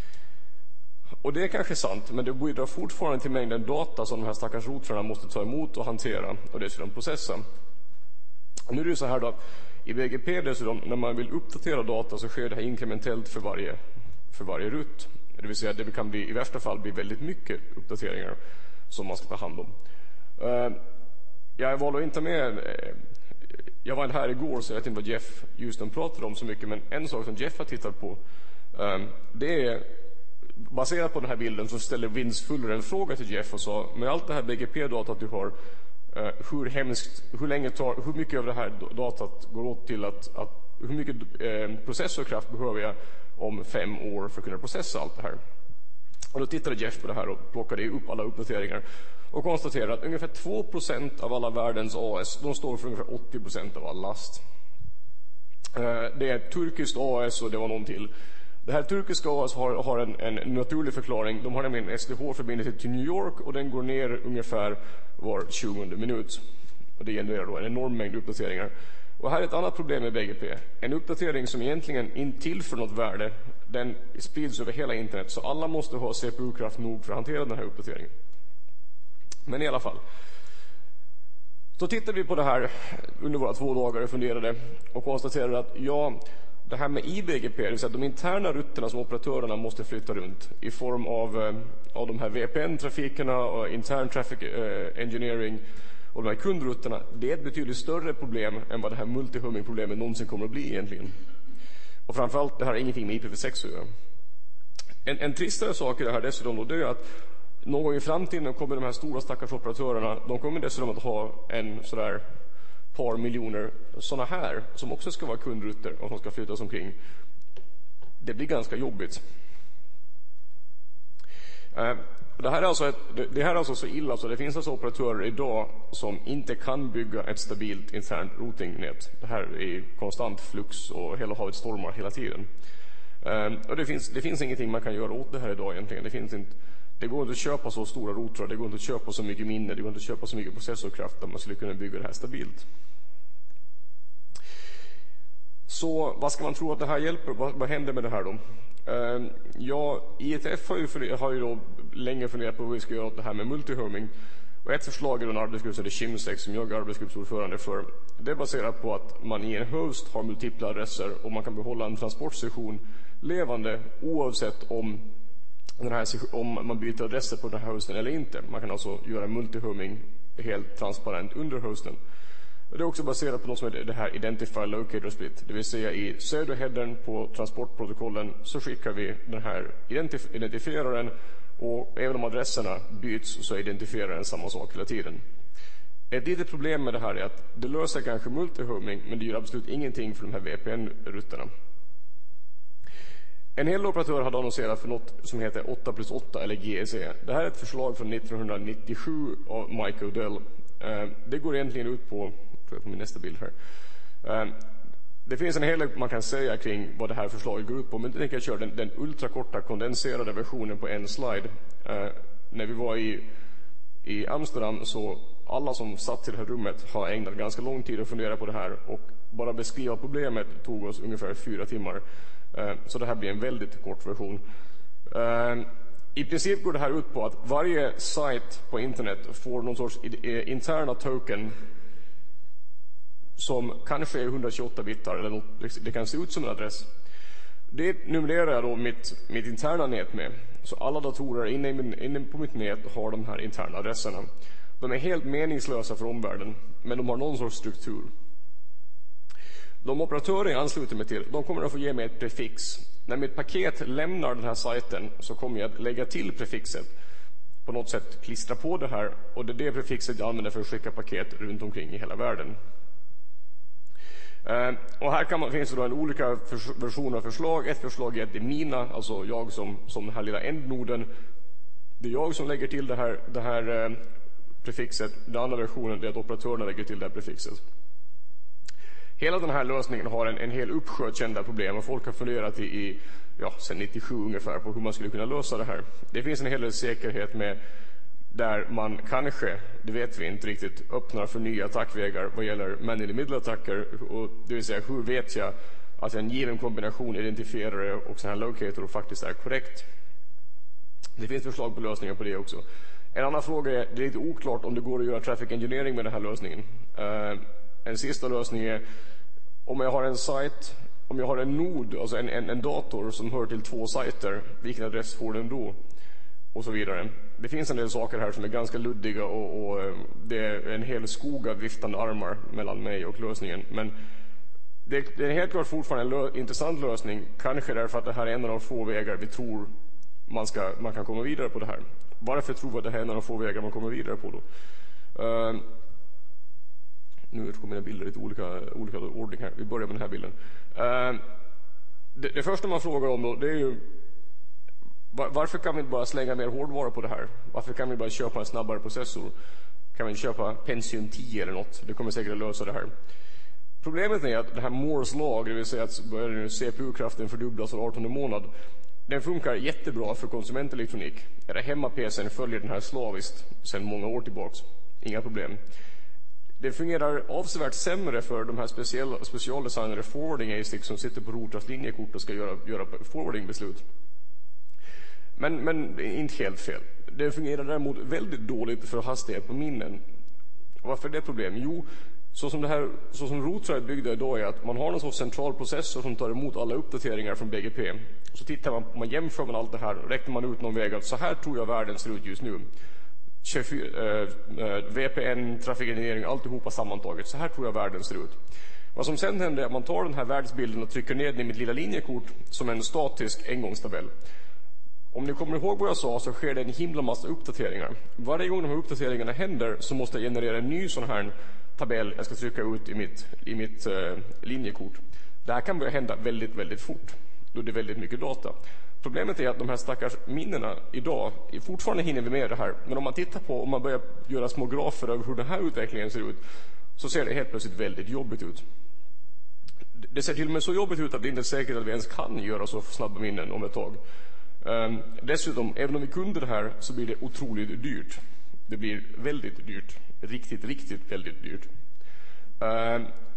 Och det är kanske sant, men det bidrar fortfarande till mängden data som de här stackars routrarna måste ta emot och hantera och dessutom processa. Och nu är det så här då, i B G P dessutom, när man vill uppdatera data så sker det här inkrementellt för varje, för varje rutt. Det vill säga att det kan bli, i värsta fall bli väldigt mycket uppdateringar som man ska ta hand om. Uh, jag valde inte med, uh, jag var här igår så jag vet inte vad Jeff Houston pratade om så mycket, men en sak som Jeff har tittat på, uh, det är baserat på den här bilden så ställer Vince Fuller en fråga till Jeff och sa, med allt det här B G P-datat du har, uh, hur hemskt, hur länge tar, hur mycket av det här datat går åt till att, att hur mycket uh, processorkraft behöver jag om fem år för att kunna processa allt det här? Och då tittade Jeff på det här och plockade upp alla uppdateringar och konstaterade att ungefär två procent av alla världens A S, de står för ungefär åttio procent av all last. Det är ett turkiskt A S och det var någon till. Det här turkiska A S har, har en, en naturlig förklaring. De har nämligen en S D H-förbindelse till New York och den går ner ungefär var tjugonde minut. Och det genererar då en enorm mängd uppdateringar. Och här är ett annat problem med B G P. En uppdatering som egentligen inte tillför något värde, den sprids över hela internet. Så alla måste ha C P U-kraft nog för att hantera den här uppdateringen. Men i alla fall. Så tittade vi på det här under våra två dagar och funderade och konstaterade att ja, det här med I B G P, det vill säga de interna rutterna som operatörerna måste flytta runt i form av, av de här V P N-trafikerna och intern traffic eh, engineering och de här kundrutterna, det är ett betydligt större problem än vad det här multihumming-problemet någonsin kommer att bli egentligen. Och framförallt, det här har ingenting med I P v sex att göra. En, en tristare sak i det här dessutom då, det är att någon gång i framtiden kommer de här stora stackars operatörerna, de kommer dessutom att ha en sådär par miljoner sådana här som också ska vara kundrutter och som ska flyttas omkring. Det blir ganska jobbigt. Det här är alltså, ett, det här är alltså så illa så det finns alltså operatörer idag som inte kan bygga ett stabilt internt routingnät. Det här är i konstant flux och hela havet stormar hela tiden. Och det finns, det finns ingenting man kan göra åt det här idag egentligen. Det finns inte, det går inte att köpa så stora routrar, det går inte att köpa så mycket minne, det går inte att köpa så mycket processorkraft att man skulle kunna bygga det här stabilt. Så vad ska man tro att det här hjälper? Vad, vad händer med det här då? Uh, ja, I E T F har ju, har ju då länge funderat på hur vi ska göra det här med multihoming. Och ett förslag är en arbetsgrupp som heter Chimsex, som jag är arbetsgruppsordförande för. Det är baserat på att man i en host har multipla adresser och man kan behålla en transportsession levande oavsett om, den här, om man byter adresser på den här hosten eller inte. Man kan alltså göra multihoming helt transparent under hosten. Det är också baserat på något som heter det här Identify Locator Split. Det vill säga i pseudoheadern på transportprotokollen så skickar vi den här identif- identifieraren, och även om adresserna byts så identifierar den samma sak hela tiden. Ett litet problem med det här är att det löser kanske multihoming, men det gör absolut ingenting för de här V P N-rutterna. En hel operatör hade annonserat för något som heter åtta plus åtta eller G S E. Det här är ett förslag från nittonhundranittiosju av Mike Odell. Det går egentligen ut på, tror jag på min nästa bild här. Det finns en hel del man kan säga kring vad det här förslaget går ut på, men jag tänker köra den, den ultrakorta kondenserade versionen på en slide. När vi var i, i Amsterdam så alla som satt i det här rummet har ägnat ganska lång tid att fundera på det här, och bara beskriva problemet tog oss ungefär fyra timmar. Så det här blir en väldigt kort version. I princip går det här ut på att varje sajt på internet får någon sorts interna token som kanske är etthundratjugoåtta bitar eller något, det kan se ut som en adress. Det numrerar jag då mitt, mitt interna nät med. Så alla datorer inne, inne på mitt nät har de här interna adresserna. De är helt meningslösa för omvärlden, men de har någon sorts struktur. De operatörer jag ansluter mig till, de kommer att få ge mig ett prefix. När mitt paket lämnar den här sajten så kommer jag att lägga till prefixet. På något sätt klistra på det här, och det är det prefixet jag använder för att skicka paket runt omkring i hela världen. Uh, och här kan man, finns det då en olika för, versioner av förslag. Ett förslag är att det är mina, alltså jag som, som den här lilla ändnoden. Det är jag som lägger till det här, det här uh, prefixet. Den andra versionen är att operatörerna lägger till det här prefixet. Hela den här lösningen har en, en hel uppsjö kända problem, och folk har funderat i, i ja, sedan nittiosju ungefär på hur man skulle kunna lösa det här. Det finns en hel del säkerhet med där man kanske, det vet vi inte riktigt, öppnar för nya attackvägar vad gäller man-in-the-middle-attacker. Och det vill säga, hur vet jag att en given kombination identifierare och sån här locator faktiskt är korrekt? Det finns förslag på lösningar på det också. En annan fråga är, det är lite oklart om det går att göra traffic engineering med den här lösningen. Uh, en sista lösning är, om jag har en sajt, om jag har en nod, alltså en, en, en dator som hör till två sajter, vilken adress får den då? Och så vidare. Det finns en del saker här som är ganska luddiga, och, och det är en hel skog av viftande armar mellan mig och lösningen. Men det, det är helt klart fortfarande en lö, intressant lösning, kanske därför att det här är en av de få vägar vi tror man, ska, man kan komma vidare på det här. Varför tror vi att det här är en av de få vägar man kommer vidare på då? Uh, nu kommer mina bilder i lite olika, olika ordning här. Vi börjar med den här bilden. Uh, det, det första man frågar om då, det är ju varför kan vi inte bara slänga mer hårdvara på det här? Varför kan vi bara köpa en snabbare processor? Kan vi inte köpa Pentium tio eller något? Det kommer säkert att lösa det här. Problemet är att det här Moore's lag, det vill säga att C P U-kraften fördubblas var artonde månad, den funkar jättebra för konsumentelektronik. Era hemma-P C:n följer den här slaviskt sedan många år tillbaks. Inga problem. Det fungerar avsevärt sämre för de här speciella, specialdesignade forwarding A S I C som sitter på routers linjekort och ska göra, göra forwarding-beslut. Men, men inte helt fel. Det fungerar däremot väldigt dåligt för hastighet på minnen. Varför är det ett problem? Jo, så som, det här, så som routrar är byggda idag är att man har en sån central processor som tar emot alla uppdateringar från B G P. Så tittar man, man jämför man allt det här, räknar man ut någon väg att så här tror jag världen ser ut just nu. V P N, trafikengineering, alltihopa sammantaget. Så här tror jag världen ser ut. Vad som sen händer är att man tar den här världsbilden och trycker ner den i mitt lilla linjekort som en statisk engångstabell. Om ni kommer ihåg vad jag sa så sker det en himla massa uppdateringar. Varje gång de här uppdateringarna händer så måste jag generera en ny sån här tabell jag ska trycka ut i mitt, i mitt uh, linjekort. Det här kan börja hända väldigt, väldigt fort. Då det är väldigt mycket data. Problemet är att de här stackars minnena idag, fortfarande hinner vi med det här. Men om man tittar på, om man börjar göra små grafer över hur den här utvecklingen ser ut, så ser det helt plötsligt väldigt jobbigt ut. Det ser till och med så jobbigt ut att det inte är säkert att vi ens kan göra så snabba minnen om ett tag. Um, dessutom, även om vi kunde det här så blir det otroligt dyrt. Det blir väldigt dyrt. Riktigt, riktigt väldigt dyrt. Um,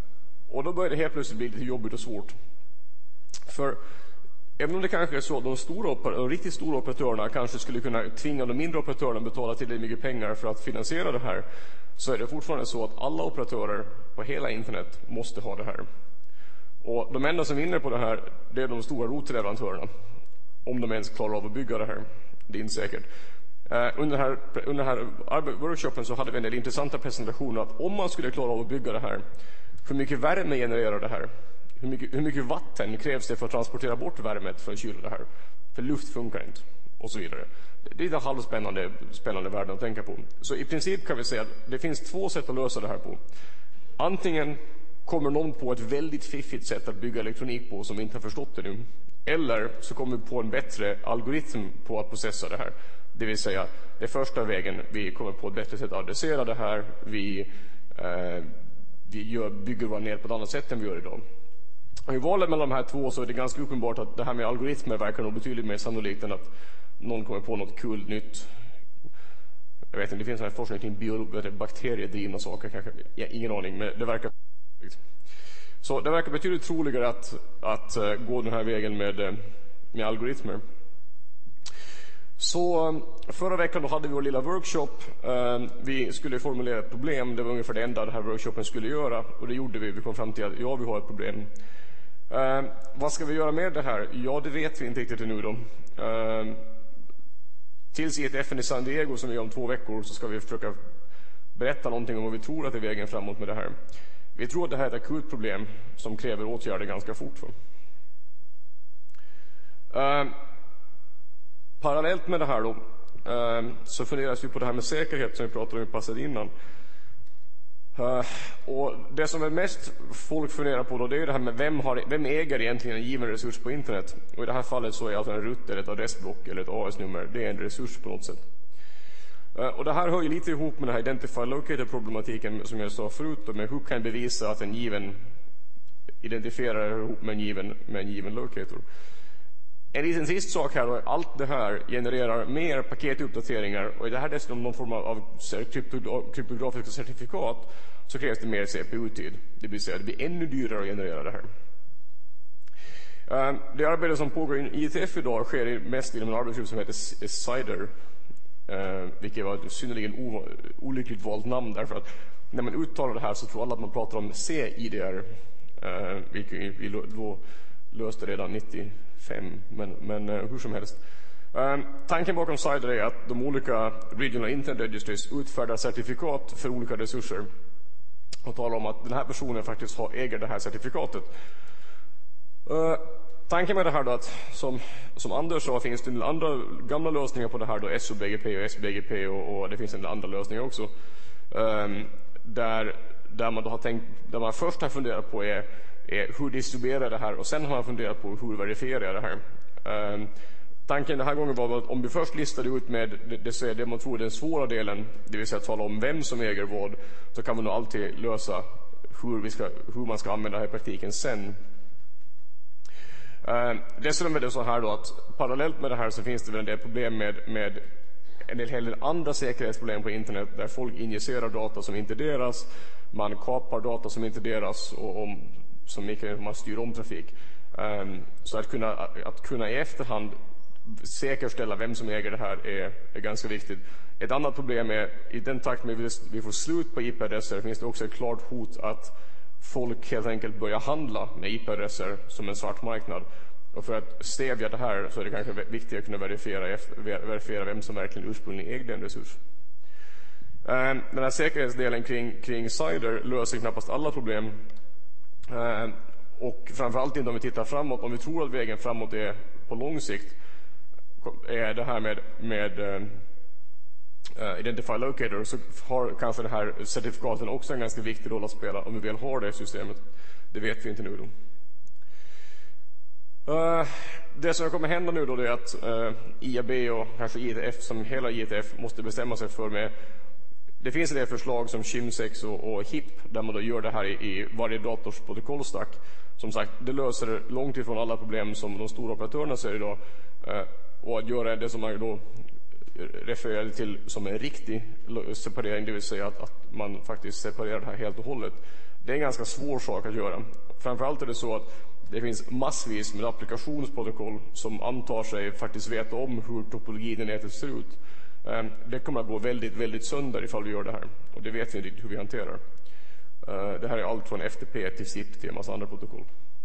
Och då börjar det helt plötsligt bli lite jobbigt och svårt. För även om det kanske är så att de, stora, de riktigt stora operatörerna kanske skulle kunna tvinga de mindre operatörerna att betala tillräckligt mycket pengar för att finansiera det här, så är det fortfarande så att alla operatörer på hela internet måste ha det här. Och de enda som vinner på det här, det är de stora routerleverantörerna. Om de ens klarar av att bygga det här. Det är inte säkert. Uh, under den här, under den här workshopen så hade vi en del intressanta presentationer att om man skulle klara av att bygga det här, hur mycket värme genererar det här? Hur mycket, hur mycket vatten krävs det för att transportera bort värmet från kylen det här? För luft funkar inte. Och så vidare. Det är en halvspännande spännande värld att tänka på. Så i princip kan vi säga att det finns två sätt att lösa det här på. Antingen kommer någon på ett väldigt fiffigt sätt att bygga elektronik på som vi inte har förstått det nu. Eller så kommer vi på en bättre algoritm på att processa det här. Det vill säga, det första vägen, vi kommer på ett bättre sätt att adressera det här. Vi, eh, vi gör, bygger våra nät på ett annat sätt än vi gör idag. Och i valet mellan de här två så är det ganska uppenbart att det här med algoritmer verkar nog betydligt mer sannolikt än att någon kommer på något kul nytt. Jag vet inte, det finns en här forskning kring bio- bakteriedrivna saker kanske. Jag har ingen aning, men det verkar... Så det verkar betydligt troligare att, att uh, gå den här vägen med, uh, med algoritmer. Så uh, förra veckan då hade vi vår lilla workshop. Uh, vi skulle formulera ett problem. Det var ungefär det enda den här workshopen skulle göra. Och det gjorde vi. Vi kom fram till att ja, vi har ett problem. Uh, vad ska vi göra med det här? Ja, det vet vi inte riktigt ännu då. Uh, tills i ett F N i San Diego som vi gör om två veckor så ska vi försöka berätta någonting om vad vi tror att det är vägen framåt med det här. Vi tror att det här är ett akut problem som kräver åtgärder ganska fort. Uh, parallellt med det här då, uh, så funderas vi på det här med säkerhet som vi pratade om i passet innan. Uh, och det som är mest folk funderar på då, det är det här med vem, har, vem äger egentligen en given resurs på internet. Och i det här fallet så är alltså en rutt eller ett adressblock eller ett A S-nummer, det är en resurs på något sätt. Uh, och det här hör ju lite ihop med den här identify locator problematiken som jag sa förut då, med hur kan jag bevisa att en given identifierar ihop med en given, med en given locator. En liten sist sak här då, allt det här genererar mer paketuppdateringar och i det här dessutom någon form av kryptografiska certifikat så krävs det mer C P U-tid. Det vill säga det blir ännu dyrare att generera det här. Uh, det arbete som pågår i I T F idag sker mest inom en arbetsgrupp som heter CIDR. Uh, vilket var ett synnerligen o- olyckligt valt namn därför att när man uttalar det här så tror alla att man pratar om C I D R. Uh, vilket vi då löste redan nittiofem, men, men uh, hur som helst. Uh, tanken bakom CIDR är att de olika Regional Internet Registries utfärdar certifikat för olika resurser och talar om att den här personen faktiskt har, äger det här certifikatet. Uh, tanken med det här då att som, som Anders sa finns det andra gamla lösningar på det här då, S O B G P och S B G P och, och det finns en andra lösningar också. Um, där, där man då har tänkt, där man först har funderat på är, är hur distribuerar det här och sen har man funderat på hur verifierar det här. Um, tanken den här gången var att om vi först listade ut med det, det, så är det man tror är den svåra delen, det vill säga tala om vem som äger vad, så kan man nog alltid lösa hur, vi ska, hur man ska använda det här i praktiken sen. Uh, dessutom är det så här då att parallellt med det här så finns det väl en del problem med, med en del hel del andra säkerhetsproblem på internet där folk injicerar data som inte deras, man kapar data som inte deras och om, som mycket man styr om trafik. Um, så att kunna, att kunna i efterhand säkerställa vem som äger det här är, är ganska viktigt. Ett annat problem är i den takt med vi, vi får slut på I P-adresser finns det också ett klart hot att folk helt enkelt börjar handla med I P-adresser som en svart marknad. Och för att stävja det här så är det kanske viktigt att kunna verifiera, verifiera vem som verkligen ursprungligen ägde en resurs. Den här säkerhetsdelen kring, kring CIDR löser knappast alla problem. Och framförallt inte om vi tittar framåt. Om vi tror att vägen framåt är på lång sikt är det här med, med uh, Identify Locator så har kanske det här certifikaten också en ganska viktig roll att spela om vi väl har det systemet. Det vet vi inte nu då. Uh, det som kommer hända nu då är att uh, I A B och kanske I T F som hela I T F måste bestämma sig för med. Det finns en del förslag som Chimsex och, och H I P där man då gör det här i, i varje dators protokollstack. Som sagt, det löser långt ifrån alla problem som de stora operatörerna ser idag. Uh, och att göra det som man då refererade till som en riktig separering, det vill säga att, att man faktiskt separerar det här helt och hållet. Det är en ganska svår sak att göra. Framförallt är det så att det finns massvis med applikationsprotokoll som antar sig faktiskt veta om hur topologin i nätet ser ut. Det kommer att gå väldigt, väldigt sönder ifall vi gör det här. Och det vet vi inte hur vi hanterar. Det här är allt från F T P till S I P till en massa andra protokoll.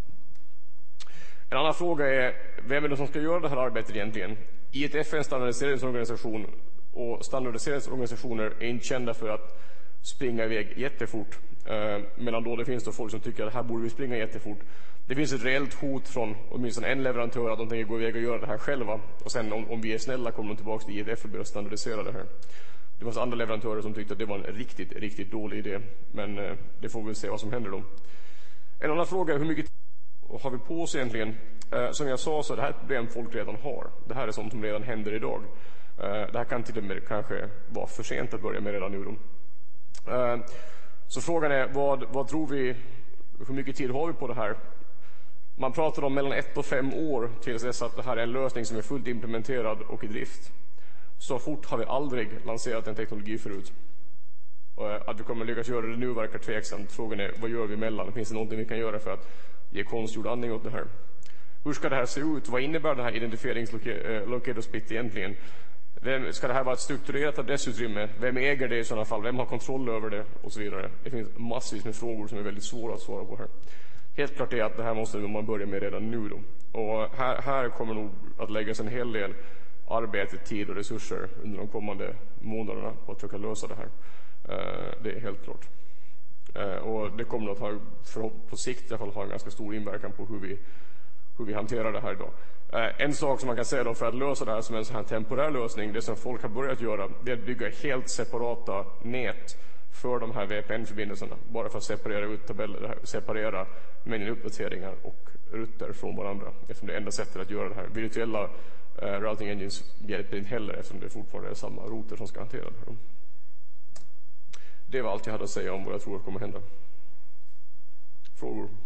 En annan fråga är, vem är det som ska göra det här arbetet egentligen? I ett F N-standardiseringsorganisation, och standardiseringsorganisationer är inte kända för att springa iväg jättefort. Eh, medan då det finns då folk som tycker att här borde vi springa jättefort. Det finns ett reellt hot från åtminstone en leverantör att de tänker gå iväg och göra det här själva. Och sen om, om vi är snälla kommer de tillbaka till I F och börjar standardisera det här. Det fanns andra leverantörer som tyckte att det var en riktigt, riktigt dålig idé. Men eh, det får vi se vad som händer då. En annan fråga är hur mycket har vi på oss egentligen? Eh, som jag sa så är det här ett problem folk redan har. Det här är sånt som redan händer idag. Eh, det här kan till och med kanske vara för sent att börja med redan nu då. Eh, så frågan är, vad, vad tror vi, hur mycket tid har vi på det här? Man pratar om mellan ett och fem år tills dess att det här är en lösning som är fullt implementerad och i drift. Så fort har vi aldrig lanserat en teknologi förut. Och att vi kommer lyckas göra det nu verkar tveksamt. Frågan är, vad gör vi emellan? Finns det någonting vi kan göra för att ge konstgjord andning åt det här? Hur ska det här se ut? Vad innebär det här identifierings-locator split egentligen? Vem, ska det här vara ett strukturerat adressutrymme? Vem äger det i sådana fall? Vem har kontroll över det? Och så vidare. Det finns massvis med frågor som är väldigt svåra att svara på här. Helt klart är att det här måste man börja med redan nu då. Och här, här kommer nog att läggas en hel del arbete, tid och resurser under de kommande månaderna på att försöka lösa det här. Det är helt klart. Och det kommer att ha, på sikt i alla fall, ha en ganska stor inverkan på hur vi, hur vi hanterar det här idag. En sak som man kan säga då för att lösa det här som en sån här temporär lösning, det som folk har börjat göra, det är att bygga helt separata nät för de här V P N-förbindelserna. Bara för att separera ut tabeller, separera mängden uppdateringar och rutter från varandra. Eftersom det är enda sättet att göra det här. Virtuella uh, routing engines hjälper inte heller eftersom det fortfarande är samma router som ska hantera det här. Det var allt jag hade att säga om vad jag tror kommer hända. Frågor?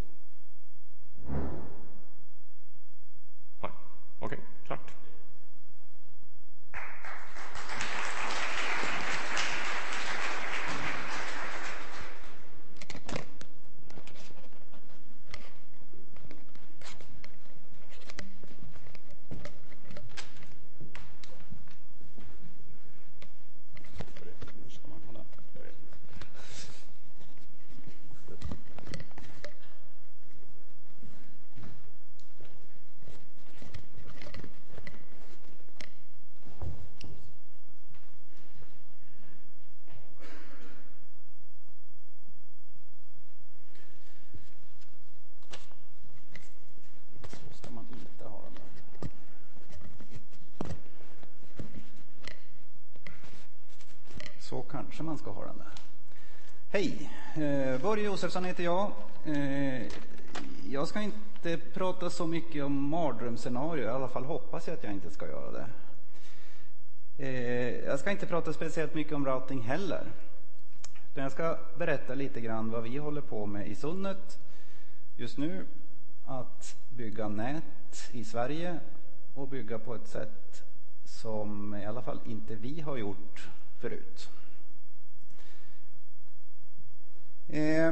Nej, okej, okay, klart. Så kanske man ska ha den där. Hej, eh, Börje Josefsson heter jag. Eh, jag ska inte prata så mycket om mardrömsscenario, i alla fall hoppas jag att jag inte ska göra det. Eh, jag ska inte prata speciellt mycket om routing heller. Men jag ska berätta lite grann vad vi håller på med i Sunnet just nu. Att bygga nät i Sverige och bygga på ett sätt som i alla fall inte vi har gjort förut. Eh,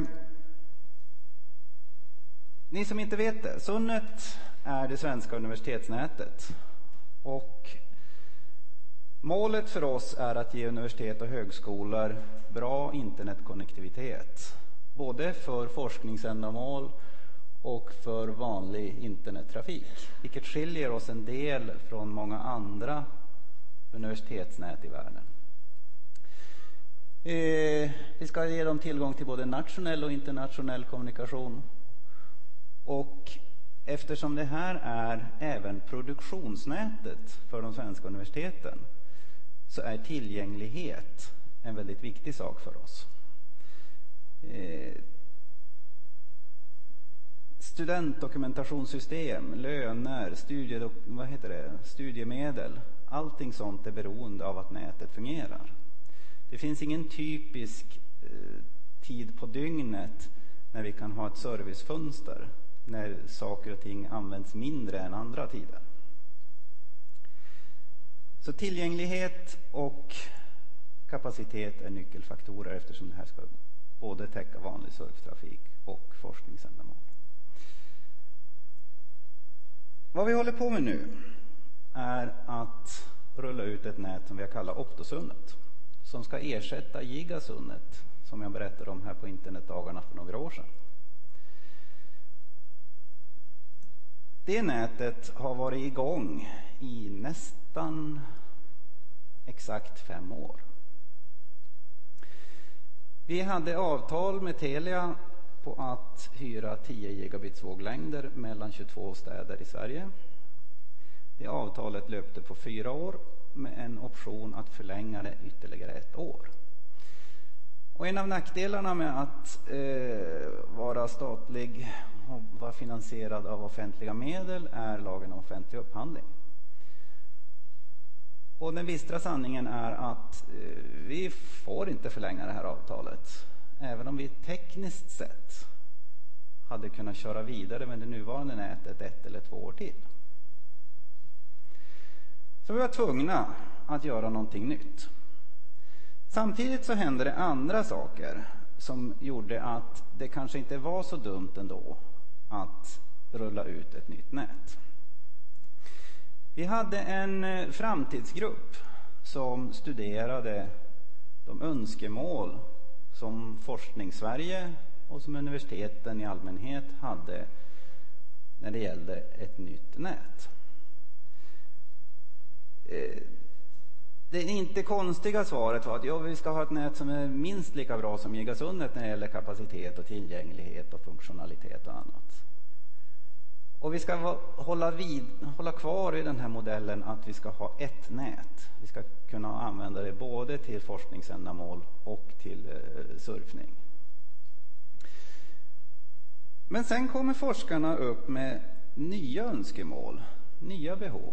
ni som inte vet det, Sunnet är det svenska universitetsnätet. Och målet för oss är att ge universitet och högskolor bra internetkonnektivitet. Både för forskningsändamål och för vanlig internettrafik. Vilket skiljer oss en del från många andra universitetsnät i världen. Eh, vi ska ge dem tillgång till både nationell och internationell kommunikation. Och eftersom det här är även produktionsnätet för de svenska universiteten så är tillgänglighet en väldigt viktig sak för oss. Eh, studentdokumentationssystem, löner, studie, vad heter det, studiemedel, allting sånt är beroende av att nätet fungerar. Det finns ingen typisk eh, tid på dygnet när vi kan ha ett servicefönster när saker och ting används mindre än andra tider. Så tillgänglighet och kapacitet är nyckelfaktorer eftersom det här ska både täcka vanlig surftrafik och forskningsändamål. Vad vi håller på med nu är att rulla ut ett nät som vi kallar Optosundet, som ska ersätta Gigasundet som jag berättade om här på internetdagarna för några år sedan. Det nätet har varit igång i nästan exakt fem år. Vi hade avtal med Telia på att hyra tio gigabits våglängder mellan tjugotvå städer i Sverige. Det avtalet löpte på fyra år med en option att förlänga det ytterligare ett år. Och en av nackdelarna med att eh, vara statlig och vara finansierad av offentliga medel är lagen om offentlig upphandling. Och den bistra sanningen är att eh, vi får inte förlänga det här avtalet, även om vi tekniskt sett hade kunnat köra vidare med det nuvarande nätet ett eller två år till. Så vi var tvungna att göra någonting nytt. Samtidigt så hände det andra saker som gjorde att det kanske inte var så dumt ändå att rulla ut ett nytt nät. Vi hade en framtidsgrupp som studerade de önskemål som Forskningssverige och som universiteten i allmänhet hade när det gällde ett nytt nät. Det inte konstiga svaret var att ja, vi ska ha ett nät som är minst lika bra som Gigasundet när det gäller kapacitet och tillgänglighet och funktionalitet och annat. Och vi ska hålla, vid, hålla kvar i den här modellen att vi ska ha ett nät. Vi ska kunna använda det både till forskningsändamål och till eh, surfning. Men sen kommer forskarna upp med nya önskemål, nya behov.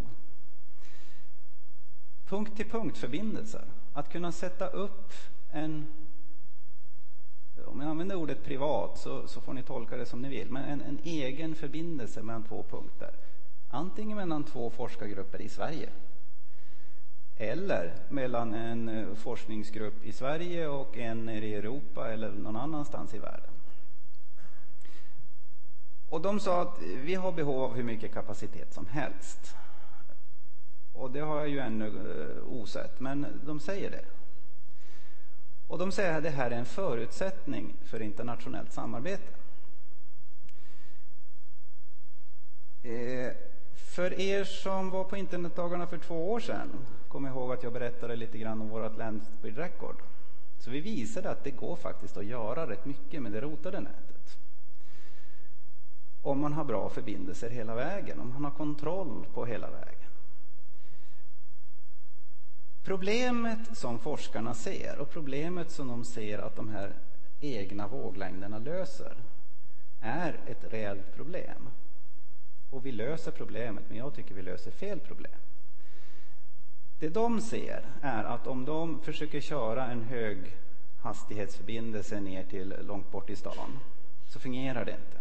Punkt-till-punkt-förbindelser. Att kunna sätta upp en, om jag använder ordet privat så, så får ni tolka det som ni vill, men en, en egen förbindelse mellan två punkter. Antingen mellan två forskargrupper i Sverige eller mellan en forskningsgrupp i Sverige och en i Europa eller någon annanstans i världen. Och de sa att vi har behov av hur mycket kapacitet som helst. Och det har jag ju ännu osett, men de säger det. Och de säger att det här är en förutsättning för internationellt samarbete. Eh, för er som var på internetdagarna för två år sedan, kom ihåg att jag berättade lite grann om vårt land speed record. Så vi visade att det går faktiskt att göra rätt mycket med det rotade nätet. Om man har bra förbindelser hela vägen, om man har kontroll på hela vägen. Problemet som forskarna ser och problemet som de ser att de här egna våglängderna löser är ett reellt problem. Och vi löser problemet, men jag tycker vi löser fel problem. Det de ser är att om de försöker köra en hög hastighetsförbindelse ner till långt bort i stan så fungerar det inte.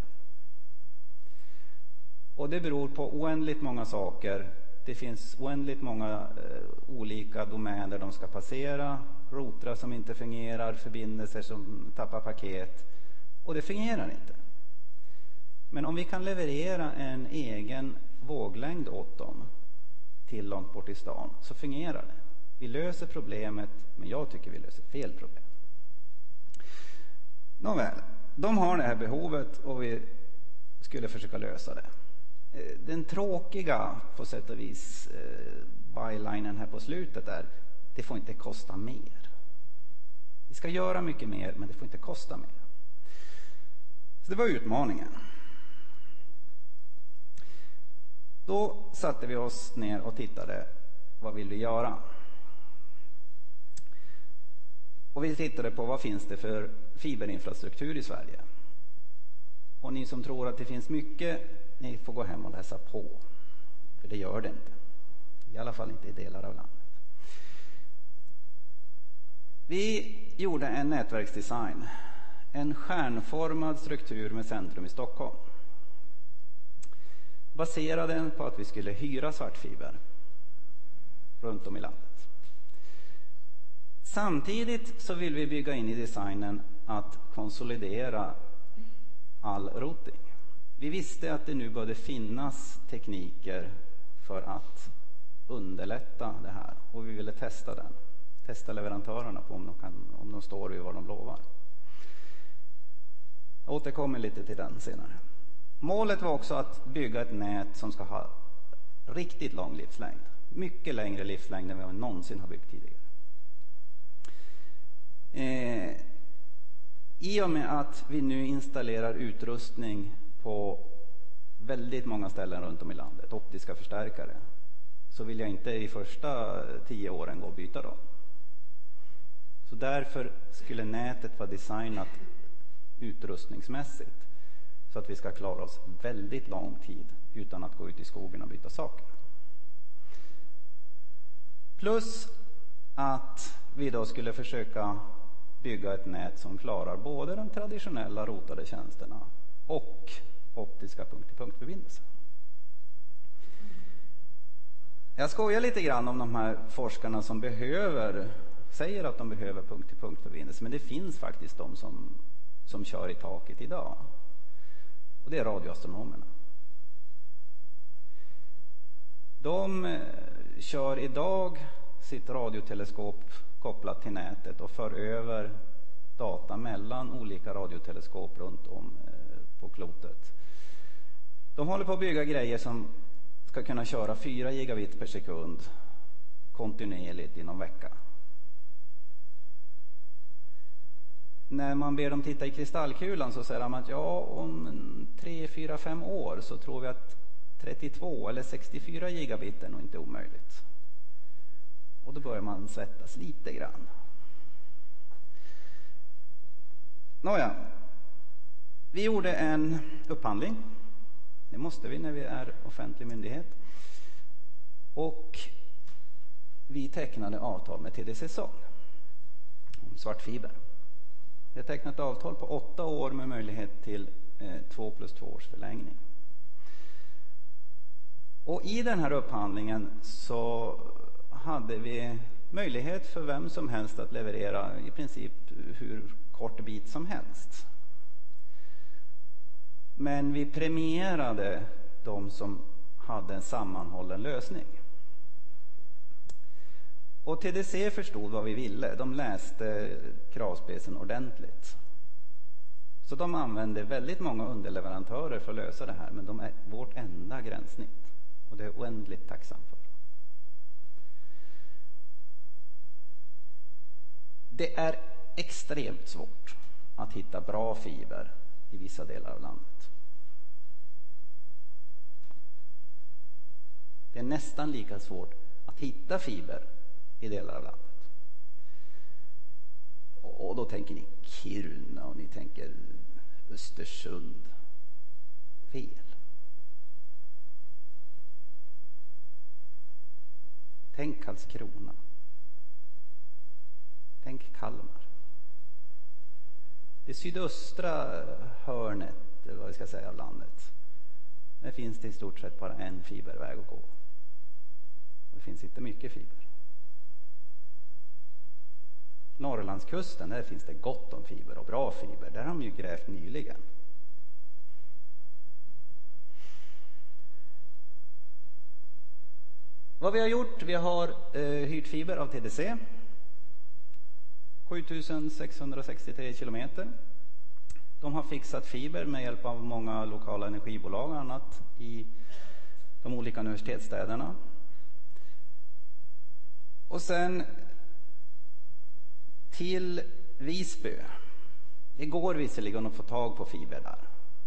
Och det beror på oändligt många saker. Det finns oändligt många eh, olika domäner de ska passera, routrar som inte fungerar, förbindelser som tappar paket, och det fungerar inte. Men om vi kan leverera en egen våglängd åt dem till långt bort i stan så fungerar det. Vi löser problemet, men jag tycker vi löser fel problem. Nåväl, de har det här behovet och vi skulle försöka lösa det. Den tråkiga på sätt och vis eh, bylinen här på slutet är det får inte kosta mer. Vi ska göra mycket mer, men det får inte kosta mer. Så det var utmaningen. Då satte vi oss ner och tittade, vad vill vi göra? Och vi tittade på vad finns det för fiberinfrastruktur i Sverige. Och ni som tror att det finns mycket, ni får gå hem och läsa på. För det gör det inte. I alla fall inte i delar av landet. Vi gjorde en nätverksdesign. En stjärnformad struktur med centrum i Stockholm. Baserade på att vi skulle hyra svartfiber. runt om i landet. Samtidigt så vill vi bygga in i designen att konsolidera all routing. Vi visste att det nu började finnas tekniker för att underlätta det här, och vi ville testa den. Testa leverantörerna på om de, kan, om de står vid vad de lovar. Jag återkommer lite till den senare. Målet var också att bygga ett nät som ska ha riktigt lång livslängd. Mycket längre livslängd än vi någonsin har byggt tidigare. Eh, I och med att vi nu installerar utrustning på väldigt många ställen runt om i landet, optiska förstärkare, så vill jag inte i första tio åren gå och byta dem. Så därför skulle nätet vara designat utrustningsmässigt så att vi ska klara oss väldigt lång tid utan att gå ut i skogen och byta saker. Plus att vi då skulle försöka bygga ett nät som klarar både de traditionella rotade tjänsterna och optiska punkt-till-punkt-förbindelser. Jag skojar lite grann om de här forskarna som behöver, säger att de behöver punkt-till-punkt-förbindelser, men det finns faktiskt de som, som kör i taket idag. Och det är radioastronomerna. De eh, kör idag sitt radioteleskop kopplat till nätet och för över data mellan olika radioteleskop runt om eh, på klotet. De håller på att bygga grejer som ska kunna köra fyra gigabit per sekund kontinuerligt inom vecka. När man ber dem titta i kristallkulan så säger de att ja, om tre, fyra, fem år så tror vi att trettiotvå eller sextiofyra gigabit är nog inte omöjligt. Och då börjar man svettas lite grann. Nåja, vi gjorde en upphandling. Det måste vi när vi är offentlig myndighet. Och vi tecknade avtal med T D C Song om svartfiber. Vi har tecknat avtal på åtta år med möjlighet till eh, två plus två års förlängning. Och i den här upphandlingen så hade vi möjlighet för vem som helst att leverera i princip hur kort bit som helst. Men vi premierade de som hade en sammanhållen lösning. Och T D C förstod vad vi ville. De läste kravspecen ordentligt. Så de använde väldigt många underleverantörer för att lösa det här. Men de är vårt enda gränssnitt. Och det är oändligt tacksam för. Det är extremt svårt att hitta bra fiber i vissa delar av landet. Det är nästan lika svårt att hitta fiber i delar av landet. Och då tänker ni Kiruna och ni tänker Östersund. Fel. Tänk Karlskrona. Tänk Kalmar. Det sydöstra hörnet, eller vad vi ska säga, av landet. Där finns det i stort sett bara en fiberväg att gå. Det finns inte mycket fiber. Norrlandskusten, där finns det gott om fiber och bra fiber. Där har de ju grävt nyligen. Vad vi har gjort, vi har eh, hyrt fiber av T D C. sjutusen sexhundrasextiotre kilometer. De har fixat fiber med hjälp av många lokala energibolag och annat i de olika universitetsstäderna. Och sen till Visby. Det går visserligen att få tag på fiber där.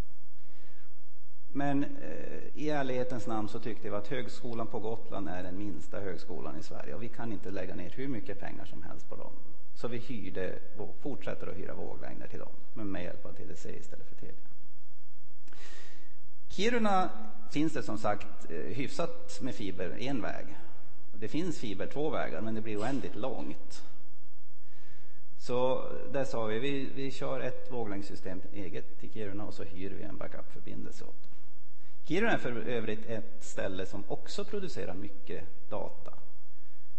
Men eh, i ärlighetens namn så tyckte vi att högskolan på Gotland är den minsta högskolan i Sverige. Och vi kan inte lägga ner hur mycket pengar som helst på dem. Så vi hyrde och fortsätter att hyra våglängder till dem. Men med hjälp av T D C istället för Telia. Kiruna finns det som sagt eh, hyfsat med fiber en väg. Det finns fiber två vägar, men det blir oändligt långt. Så där sa vi, vi, vi kör ett våglängdssystem eget till Kiruna och så hyr vi en backup-förbindelse åt. Kiruna är för övrigt ett ställe som också producerar mycket data.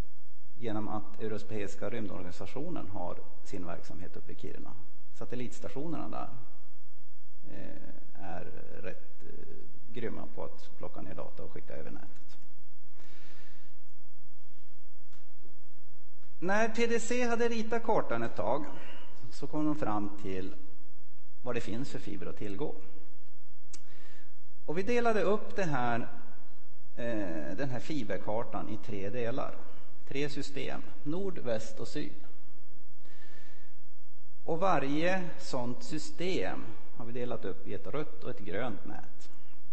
genom att Europeiska rymdorganisationen har sin verksamhet uppe i Kiruna. Satellitstationerna där eh, är rätt eh, grymma på att plocka ner data och skicka över nätet. När T D C hade ritat kartan ett tag så kom de fram till vad det finns för fiber att tillgå. Och vi delade upp det här, eh, den här fiberkartan i tre delar. Tre system, nord, väst och syd. Och varje sånt system har vi delat upp i ett rött och ett grönt nät.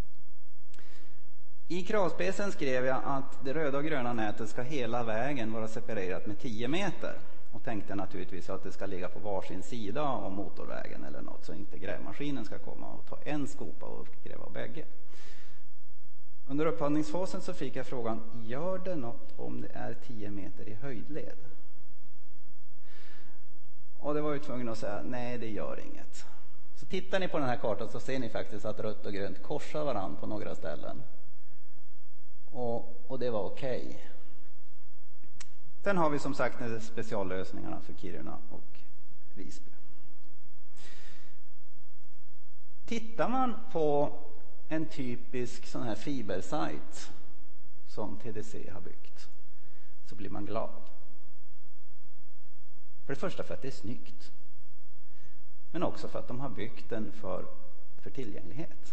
I kravspecen skrev jag att det röda och gröna nätet ska hela vägen vara separerat med tio meter. Och tänkte naturligtvis att det ska ligga på varsin sida om motorvägen eller något, så inte grävmaskinen ska komma och ta en skopa och gräva bägge. Under upphandlingsfasen så fick jag frågan, gör det något om det är tio meter i höjdled? Och det var ju tvungen att säga, nej det gör inget. Så tittar ni på den här kartan så ser ni faktiskt att rött och grönt korsar varann på några ställen. Och, och det var okej. Okay. Sen har vi som sagt speciallösningarna för Kiruna och Visby. Tittar man på en typisk sån här fibersajt som T D C har byggt så blir man glad. För det första för att det är snyggt. Men också för att de har byggt den för, för tillgänglighet.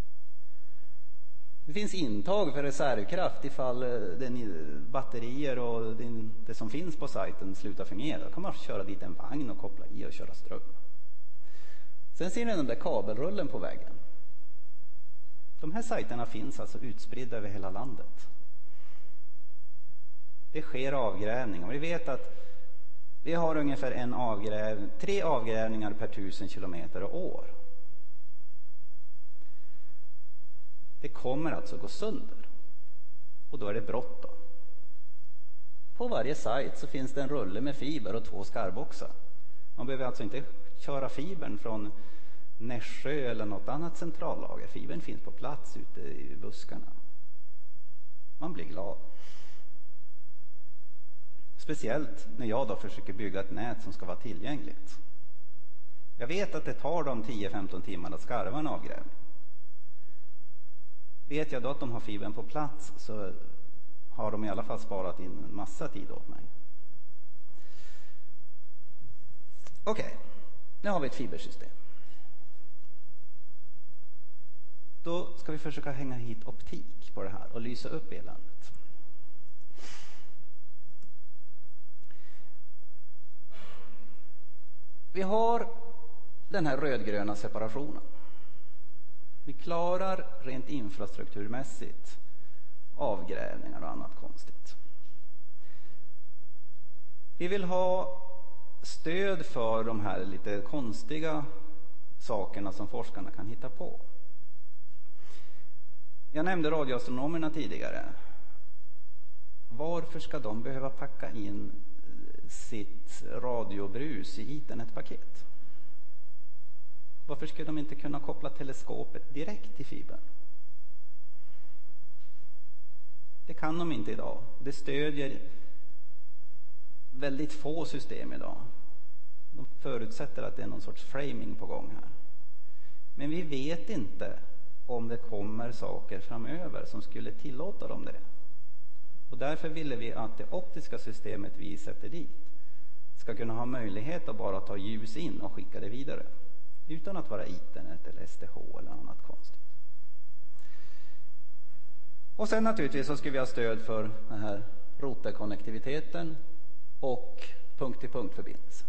Det finns intag för reservkraft ifall den, batterier och den, det som finns på sajten slutar fungera. Då kan man köra dit en vagn och koppla i och köra ström. Sen ser ni den där kabelrullen på väggen. De här sajterna finns alltså utspridda över hela landet. Det sker avgrävning. Och vi vet att vi har ungefär en avgräv, tre avgrävningar per tusen kilometer och år. Det kommer alltså gå sönder. Och då är det bråttom. På varje sajt så finns det en rulle med fiber och två skarvboxar. Man behöver alltså inte köra fibern från Nässjö eller något annat centrallager. Fibern finns på plats ute i buskarna. Man blir glad. Speciellt när jag då försöker bygga ett nät som ska vara tillgängligt. Jag vet att det tar de tio till femton timmar att skarva en avgrävning. Vet jag då att de har fibern på plats så har de i alla fall sparat in en massa tid åt mig. Okej, okay. Nu har vi ett fibersystem. Då ska vi försöka hänga hit optik på det här och lysa upp eländet. Vi har den här rödgröna separationen. Vi klarar rent infrastrukturmässigt avgrävningar och annat konstigt. Vi vill ha stöd för de här lite konstiga sakerna som forskarna kan hitta på. Jag nämnde radioastronomerna tidigare. Varför ska de behöva packa in sitt radiobrus i internetpaket? Varför ska de inte kunna koppla teleskopet direkt till fibern? Det kan de inte idag. Det stödjer väldigt få system idag. De förutsätter att det är någon sorts framing på gång här. Men vi vet inte om det kommer saker framöver som skulle tillåta dem det. Och därför ville vi att det optiska systemet vi sätter dit ska kunna ha möjlighet att bara ta ljus in och skicka det vidare. Utan att vara internet eller S D H eller annat konstigt. Och sen naturligtvis så ska vi ha stöd för den här routerkonnektiviteten och punkt-till-punkt-förbindelsen.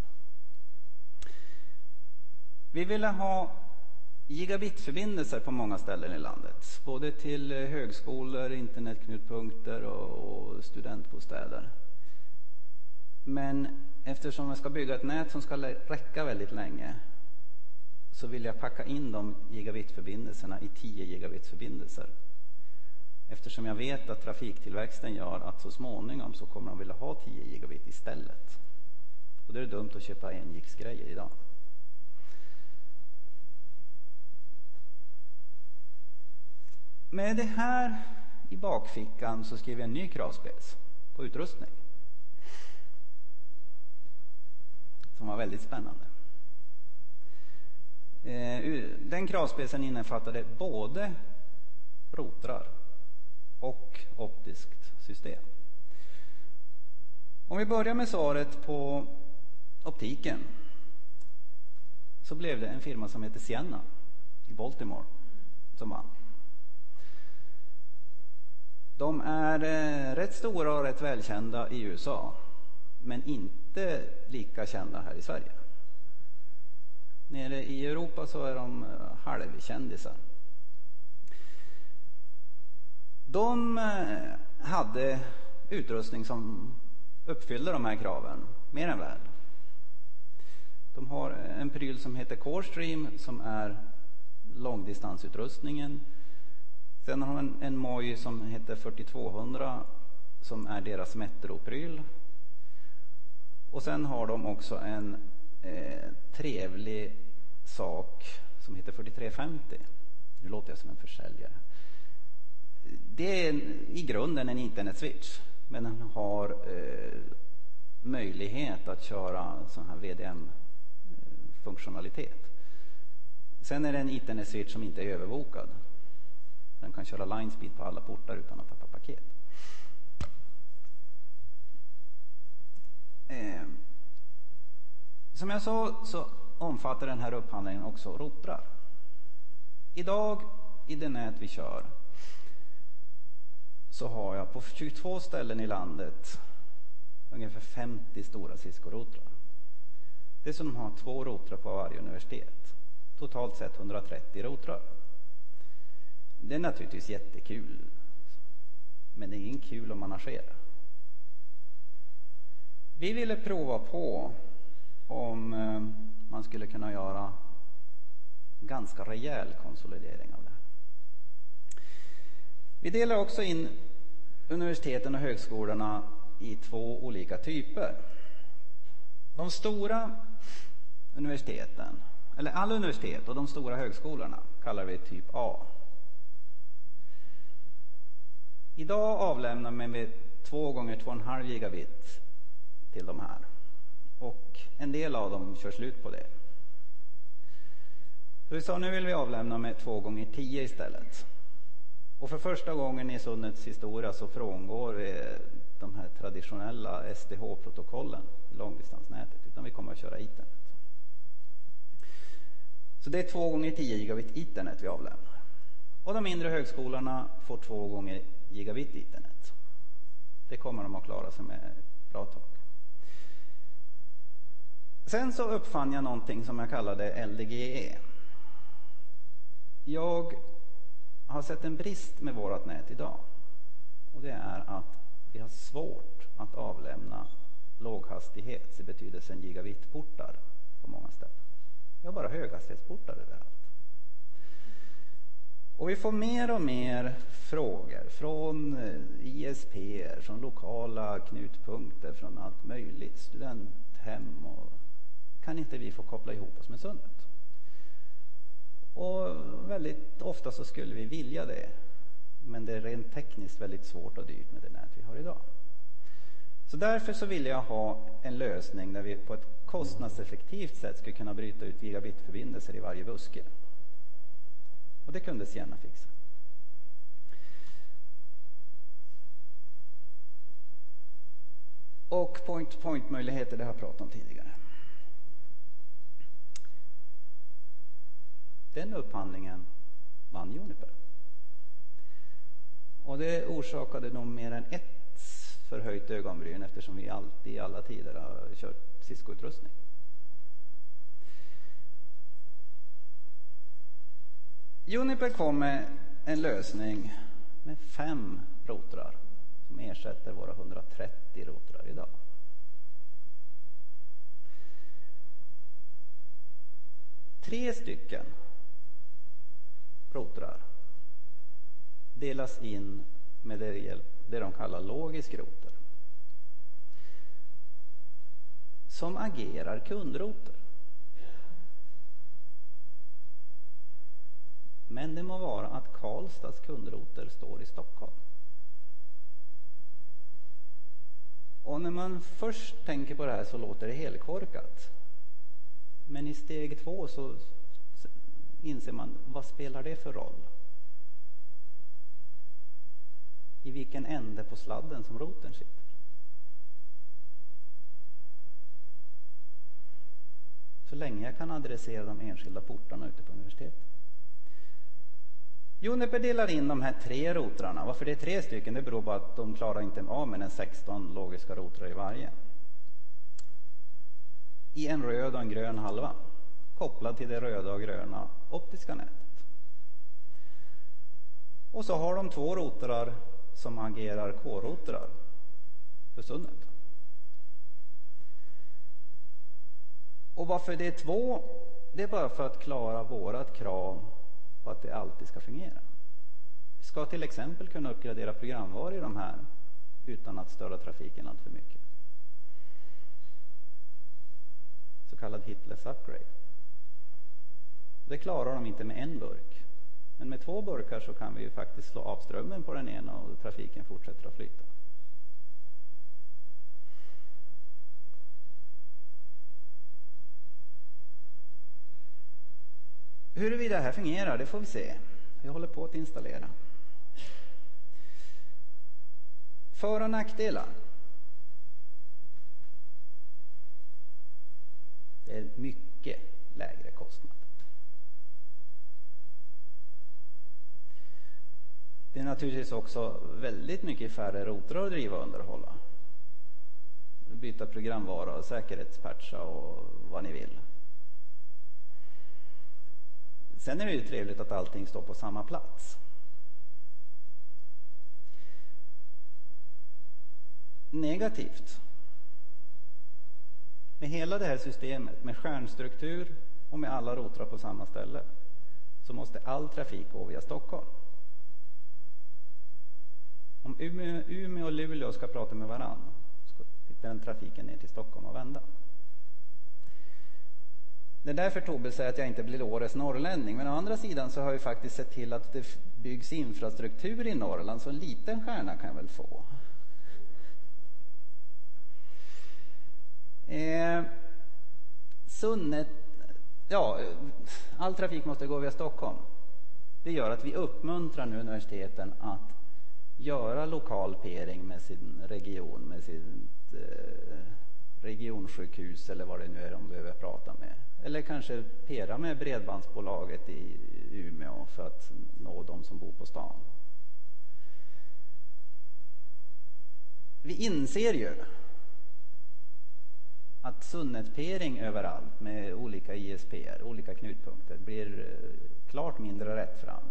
Vi ville ha gigabitförbindelser på många ställen i landet. Både till högskolor, internetknutpunkter och studentbostäder. Men eftersom jag ska bygga ett nät som ska räcka väldigt länge så vill jag packa in de gigabitförbindelserna i tio gigabitförbindelser. Eftersom jag vet att trafiktillväxten gör att så småningom så kommer de vilja ha tio gigabit istället. Och det är dumt att köpa en gigs grejer idag. Med det här i bakfickan så skriver jag en ny kravspec på utrustning. som var väldigt spännande. Den kravspecen innefattade både routrar och optiskt system. Om vi börjar med svaret på optiken, så blev det en firma som heter Sienna i Baltimore som vann. De är rätt stora och rätt välkända i U S A, men inte lika kända här i Sverige. Nere i Europa så är de halvkändisar. De hade utrustning som uppfyllde de här kraven mer än väl. De har en pryl som heter CoreStream som är långdistansutrustningen. Sen har de en, en moj som heter fyrtiotvåhundra som är deras metropryl. Och sen har de också en eh, trevlig sak som heter fyrtiotre femtio. Nu låter jag som en försäljare. Det är i grunden en internetswitch, men den har eh, möjlighet att köra sån här V D M-funktionalitet. Sen är det en internetswitch som inte är överbokad. Den kan köra line speed på alla portar utan att tappa paket. Eh, som jag sa så omfattar den här upphandlingen också routrar. Idag i det nät vi kör så har jag på tjugotvå ställen i landet ungefär femtio stora Cisco-routrar. Dessutom har två routrar på varje universitet. Totalt sett hundratrettio routrar. Det är naturligtvis jättekul, men det är ingen kul om man arrangerar. Vi ville prova på om man skulle kunna göra ganska rejäl konsolidering av det här. Vi delar också in universiteten och högskolorna i två olika typer. De stora universiteten, eller alla universitet och de stora högskolorna kallar vi typ A. Idag avlämnar man med två gånger två komma fem gigabit till de här. Och en del av dem kör slut på det. Så vi sa nu vill vi avlämna med två gånger tio istället. Och för första gången i Sunnets historia så frångår vi de här traditionella S D H-protokollen i långdistansnätet, utan vi kommer att köra Ethernet. Så det är två gånger tio gigabit Ethernet vi avlämnar. Och de mindre högskolorna får två gånger gigabit Ethernet. Det kommer de att klara sig med ett bra tag. Sen så uppfann jag någonting som jag kallade L D G E. Jag har sett en brist med vårt nät idag. Och det är att vi har svårt att avlämna låghastighets i betydelsen gigabitportar på många ställen. Vi har bara höghastighetsportar överallt. Och vi får mer och mer frågor från I S P, från lokala knutpunkter, från allt möjligt, studenthem, och kan inte vi få koppla ihop oss med Sunnet? Och väldigt ofta så skulle vi vilja det, men det är rent tekniskt väldigt svårt och dyrt med det nät vi har idag. Så därför så vill jag ha en lösning där vi på ett kostnadseffektivt sätt ska kunna bryta ut gigabitförbindelser i varje buske. Och det kunde Sienna fixa. Och point-to-point-möjligheter, det har jag pratat om tidigare. Den upphandlingen vann Juniper. Och det orsakade nog mer än ett förhöjt ögonbryn, eftersom vi alltid i alla tider har kört Cisco-utrustning. Juniper kom med en lösning med fem routrar som ersätter våra hundratrettio routrar idag. Tre stycken routrar delas in med det, det de kallar logisk router, som agerar kundrouter. Men det må vara att Karlstads kundrouter står i Stockholm. Och när man först tänker på det här så låter det helt korkat. Men i steg två så inser man, vad spelar det för roll? I vilken ände på sladden som routern sitter. Så länge jag kan adressera de enskilda portarna ute på universitetet. Juniper delar in de här tre routrarna. Varför det är tre stycken, det beror på att de klarar inte av med en sexton logiska routrar i varje. I en röd och en grön halva, kopplad till det röda och gröna optiska nätet. Och så har de två routrar som agerar K-routrar för sunnet. Och varför det är två, det är bara för att klara vårat krav på att det alltid ska fungera. Vi ska till exempel kunna uppgradera programvaror i de här utan att störa trafiken allt för mycket. Så kallad hitless upgrade. Det klarar de inte med en burk. Men med två burkar så kan vi ju faktiskt slå av strömmen på den ena och trafiken fortsätter att flyta. Huruvida det här fungerar, det får vi se. Vi håller på att installera. För- och nackdelar. Det är mycket lägre kostnad. Det är naturligtvis också väldigt mycket färre routrar att driva och underhålla. Byta programvara och säkerhetspatcha och vad ni vill. Sen är det ju trevligt att allting står på samma plats. Negativt. Med hela det här systemet, med stjärnstruktur och med alla routrar på samma ställe, så måste all trafik gå via Stockholm. Om Umeå, Umeå och Luleå ska prata med varann, ska den trafiken ner till Stockholm och vända. Det är därför Tobbe säger att jag inte blir årets norrlänning. Men å andra sidan så har vi faktiskt sett till att det byggs infrastruktur i Norrland, så en liten stjärna kan jag väl få. Eh, Sunnet, ja, all trafik måste gå via Stockholm. Det gör att vi uppmuntrar nu universiteten att göra lokal pering med sin region, med sitt eh, regionsjukhus eller vad det nu är de behöver prata med. Eller kanske pera med bredbandsbolaget i Umeå för att nå de som bor på stan. Vi inser ju att sunnetpering överallt med olika I S P, olika knutpunkter, blir klart mindre rätt fram.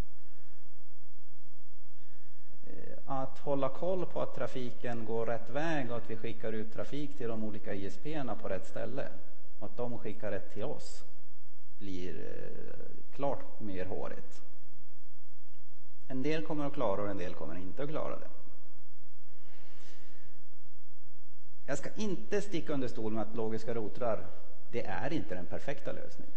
Att hålla koll på att trafiken går rätt väg och att vi skickar ut trafik till de olika I S P-erna på rätt ställe och att de skickar rätt till oss blir klart mer hårigt. En del kommer att klara och en del kommer inte att klara det. Jag ska inte sticka under stol med att logiska routrar, det är inte den perfekta lösningen.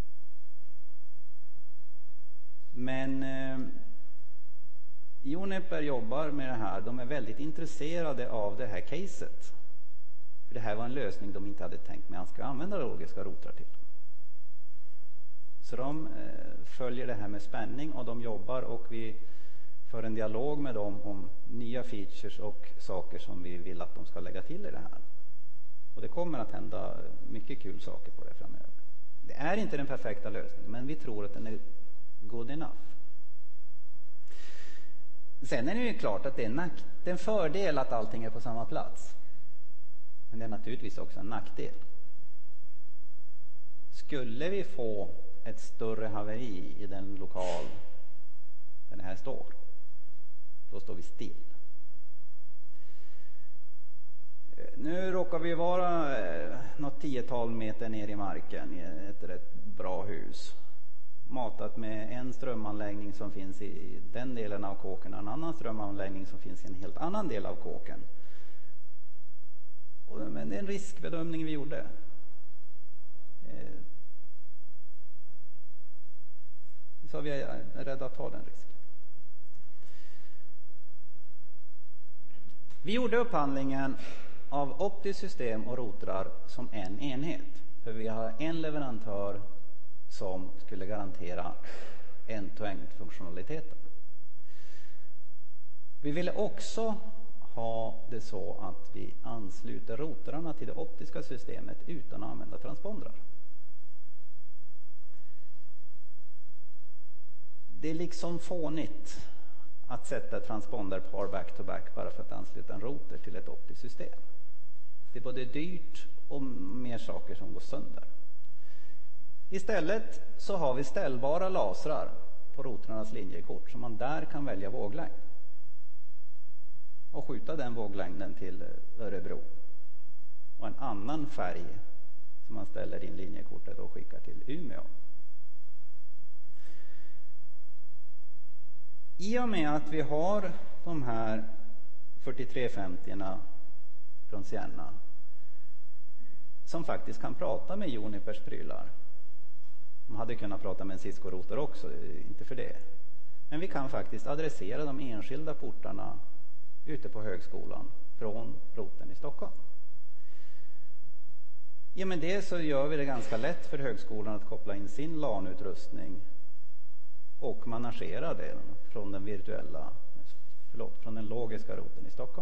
Men eh, Juniper jobbar med det här. De är väldigt intresserade av det här caset. För det här var en lösning de inte hade tänkt med att ska använda logiska routrar till. Så de eh, följer det här med spänning och de jobbar och vi för en dialog med dem om nya features och saker som vi vill att de ska lägga till i det här. Och det kommer att hända mycket kul saker på det framöver. Det är inte den perfekta lösningen, men vi tror att den är good enough. Sen är det ju klart att det är, nack- det är en fördel att allting är på samma plats. Men det är naturligtvis också en nackdel. Skulle vi få ett större haveri i den lokal där det här står, då står vi still. Nu råkar vi vara något tiotal meter ner i marken i ett rätt bra hus. Matat med en strömanläggning som finns i den delen av kåken och en annan strömanläggning som finns i en helt annan del av kåken. Och, men det är en riskbedömning vi gjorde. Eh, så vi är rädda att ta den risken. Vi gjorde upphandlingen av optiskt system och routrar som en enhet. För vi har en leverantör som skulle garantera end-to-end-funktionaliteten. Vi ville också ha det så att vi ansluter routrarna till det optiska systemet utan att använda transpondrar. Det är liksom fånigt att sätta ett transponderpar back-to-back bara för att ansluta en router till ett optiskt system. Det är både dyrt och mer saker som går sönder. Istället så har vi ställbara lasrar på routrarnas linjekort som man där kan välja våglängd och skjuta den våglängden till Örebro, och en annan färg som man ställer in linjekortet och skickar till Umeå. I och med att vi har de här fyrtiotre femtio från Sienna som faktiskt kan prata med Junipers prylar. De hade kunnat prata med en Cisco-router också, inte för det. Men vi kan faktiskt adressera de enskilda portarna ute på högskolan från routern i Stockholm. Ja, men det så gör vi det ganska lätt för högskolan att koppla in sin LAN-utrustning och managera det från den virtuella, förlåt, från den logiska routern i Stockholm.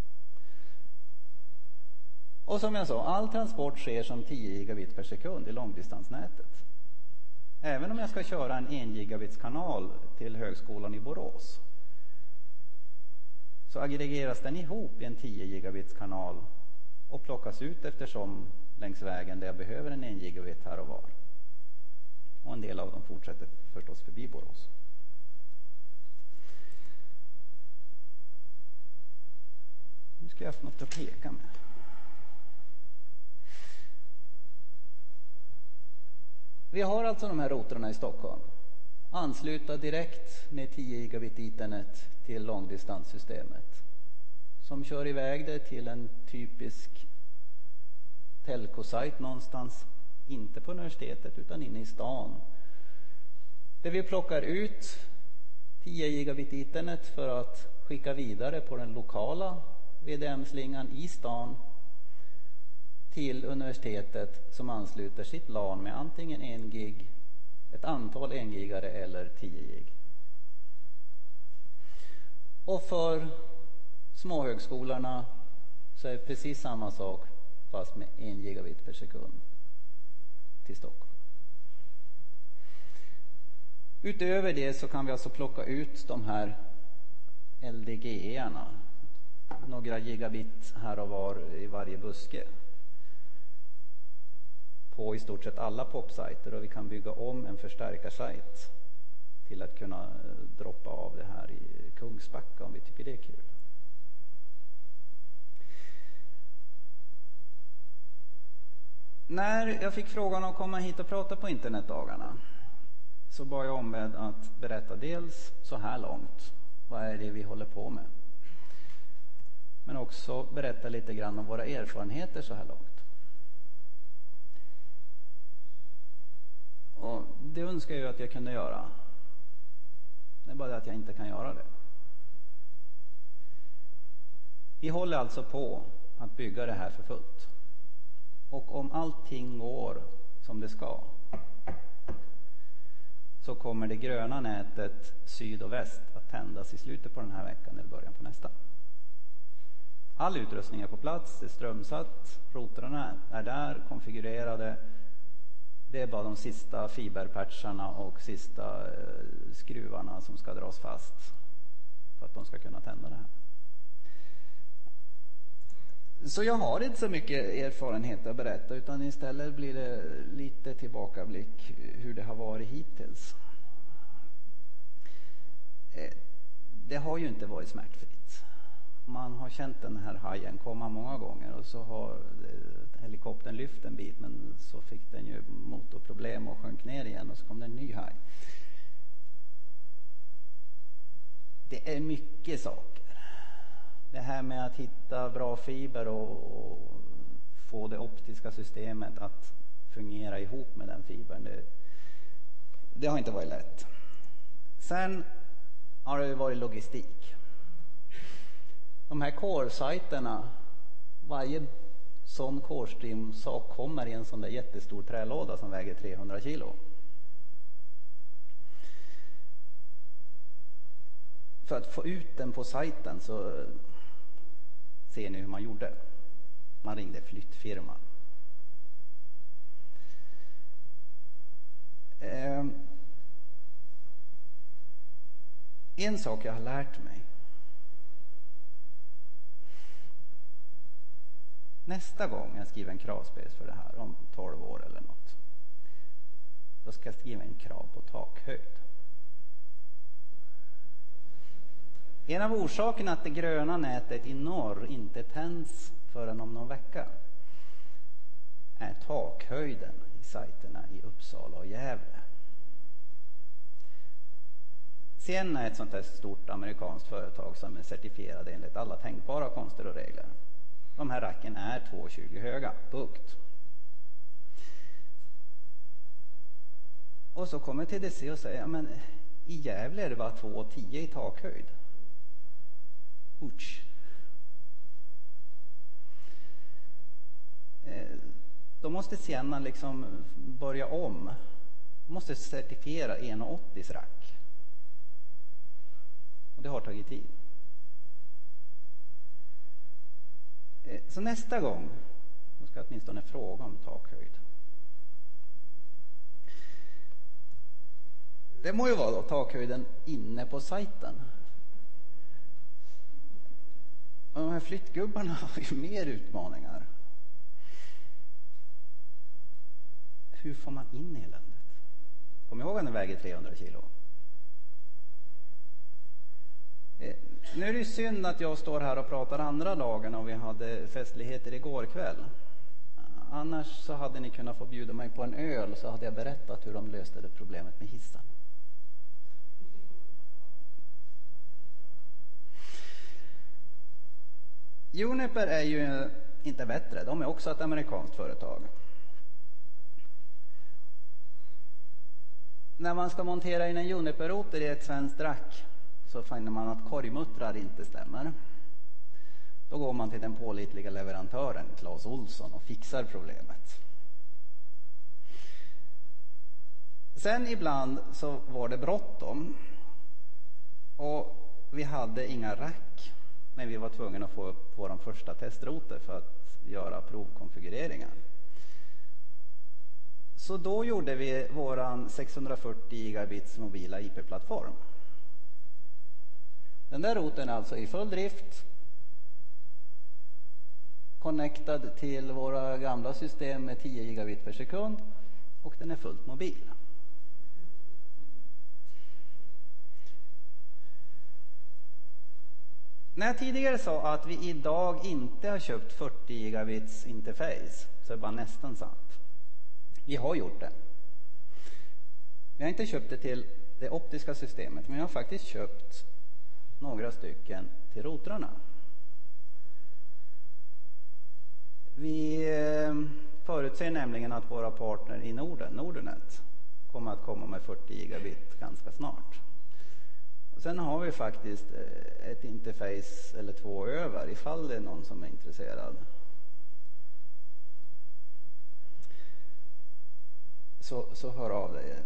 Och som jag sa, all transport sker som tio gigabit per sekund i långdistansnätet. Även om jag ska köra en en gigabits kanal till högskolan i Borås, så aggregeras den ihop i en tio gigabits kanal och plockas ut eftersom längs vägen där jag behöver en en gigabit här och var. Och en del av dem fortsätter förstås förbi Borås. Nu ska jag få något att peka med. Vi har alltså de här routrarna i Stockholm. Ansluta direkt med tio gigabit internet till långdistanssystemet. Som kör iväg det till en typisk telco-site någonstans. Inte på universitetet utan inne i stan. Där vi plockar ut tio gigabit internet för att skicka vidare på den lokala V D M-slingan i stan till universitetet som ansluter sitt LAN med antingen en gig, ett antal en gigare eller tio gig. Och för småhögskolorna så är det precis samma sak fast med en gigabit per sekund till Stockholm. Utöver det så kan vi alltså plocka ut de här L D G E-arna, några gigabit här och var i varje buske, på i stort sett alla popsajter, och vi kan bygga om en förstärkarsajt till att kunna droppa av det här i Kungsbacka om vi tycker det är kul. När jag fick frågan att komma hit och prata på internetdagarna så var jag ombedd att berätta dels så här långt, vad är det vi håller på med, men också berätta lite grann om våra erfarenheter så här långt. Och det önskar jag att jag kunde göra. Det är bara det att jag inte kan göra det. Vi håller alltså på att bygga det här för fullt. Och om allting går som det ska, så kommer det gröna nätet syd och väst att tändas i slutet på den här veckan eller början på nästa. All utrustning är på plats, det är strömsatt, routrarna är där, konfigurerade. Det är bara de sista fiberpatcharna och sista eh, skruvarna som ska dras fast för att de ska kunna tända det här. Så jag har inte så mycket erfarenhet att berätta, utan istället blir det lite tillbakablick hur det har varit hittills. Eh, det har ju inte varit smärtfritt. Man har känt den här hajen komma många gånger, och så har helikoptern lyft en bit, men så fick den ju motorproblem och sjönk ner igen, och så kom det en ny haj. Det är mycket saker. Det här med att hitta bra fiber och, och få det optiska systemet att fungera ihop med den fibern, det, det har inte varit lätt. Sen har det varit logistik. De här core-sajterna, varje sån Core-Stream-sak kommer i en sån där jättestor trälåda som väger trehundra kilo. För att få ut den på sajten så ser ni hur man gjorde. Man ringde flyttfirman. Eh, en sak jag har lärt mig. Nästa gång jag skriver en kravspec för det här om tolv år eller något, då ska jag skriva en krav på takhöjd. En av orsakerna att det gröna nätet i norr inte tänds förrän om någon vecka är takhöjden i sajterna i Uppsala och Gävle. Ciena är ett sånt här stort amerikanskt företag som är certifierade enligt alla tänkbara konster och regler. De här racken är två komma tjugo höga, punkt. Och så kommer T D C och säger, ja, men i Gävle är det bara två komma tio i takhöjd. Usch. Eh, då måste Ciena liksom börja om. De måste certifiera en komma åttio rack. Och det har tagit tid. Eh, så nästa gång då ska jag åtminstone fråga om takhöjd. Det må ju vara då takhöjden inne på sajten. Och de här flyttgubbarna har ju mer utmaningar. Hur får man in eländet? Kom ihåg att den väger trehundra kilo. Eh, nu är det ju synd att jag står här och pratar andra dagen och vi hade festligheter igår kväll. Annars så hade ni kunnat få bjuda mig på en öl, så hade jag berättat hur de löste det problemet med hissen. Juniper är ju inte bättre. De är också ett amerikanskt företag. När man ska montera in en Juniper-rotor i ett svenskt rack så finner man att korgmuttrar inte stämmer. Då går man till den pålitliga leverantören Claes Olsson och fixar problemet. Sen ibland så var det bråttom och vi hade inga rack, men vi var tvungna att få upp vår första testrotor för att göra provkonfigureringar. Så då gjorde vi våran sexhundrafyrtio gigabits mobila I P-plattform. Den där routern är alltså i full drift, connectad till våra gamla system med tio gigabit per sekund, och den är fullt mobil. När jag tidigare sa att vi idag inte har köpt fyrtio gigabits interface, så är det bara nästan sant. Vi har gjort det. Vi har inte köpt det till det optiska systemet, men vi har faktiskt köpt några stycken till rotrarna. Vi förutser nämligen att våra partner i Norden, Nordnet, kommer att komma med fyrtio gigabit ganska snart. Och sen har vi faktiskt ett interface eller två över ifall det är någon som är intresserad. Så, så hör av dig.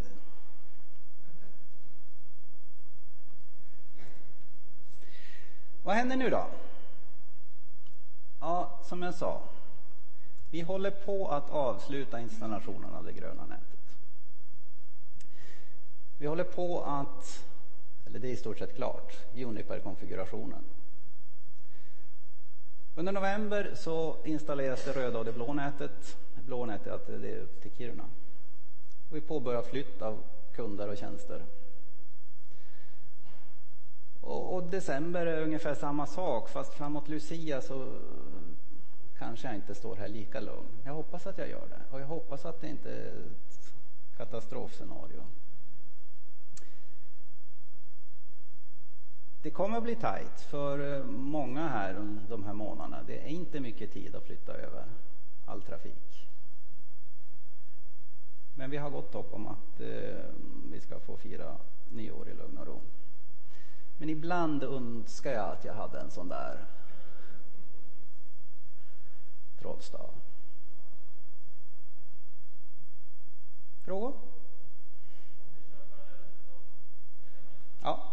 Vad händer nu då? Ja, som jag sa. Vi håller på att avsluta installationen av det gröna nätet. Vi håller på att, eller det är i stort sett klart, Juniper-konfigurationen. Under november så installeras det röda och det blå nätet. Det blå nätet det är upp till Kiruna. Och vi påbörjar flytt av kunder och tjänster. Och, och december är ungefär samma sak, fast framåt Lucia så kanske jag inte står här lika lugn. Jag hoppas att jag gör det. Och jag hoppas att det inte är ett katastrofscenario. Det kommer att bli tajt för många här de här månaderna. Det är inte mycket tid att flytta över all trafik. Men vi har gott hopp om att eh, vi ska få fira nyår i lugn och ro. Men ibland önskar jag att jag hade en sån där Trollstav. Frågor? Ja.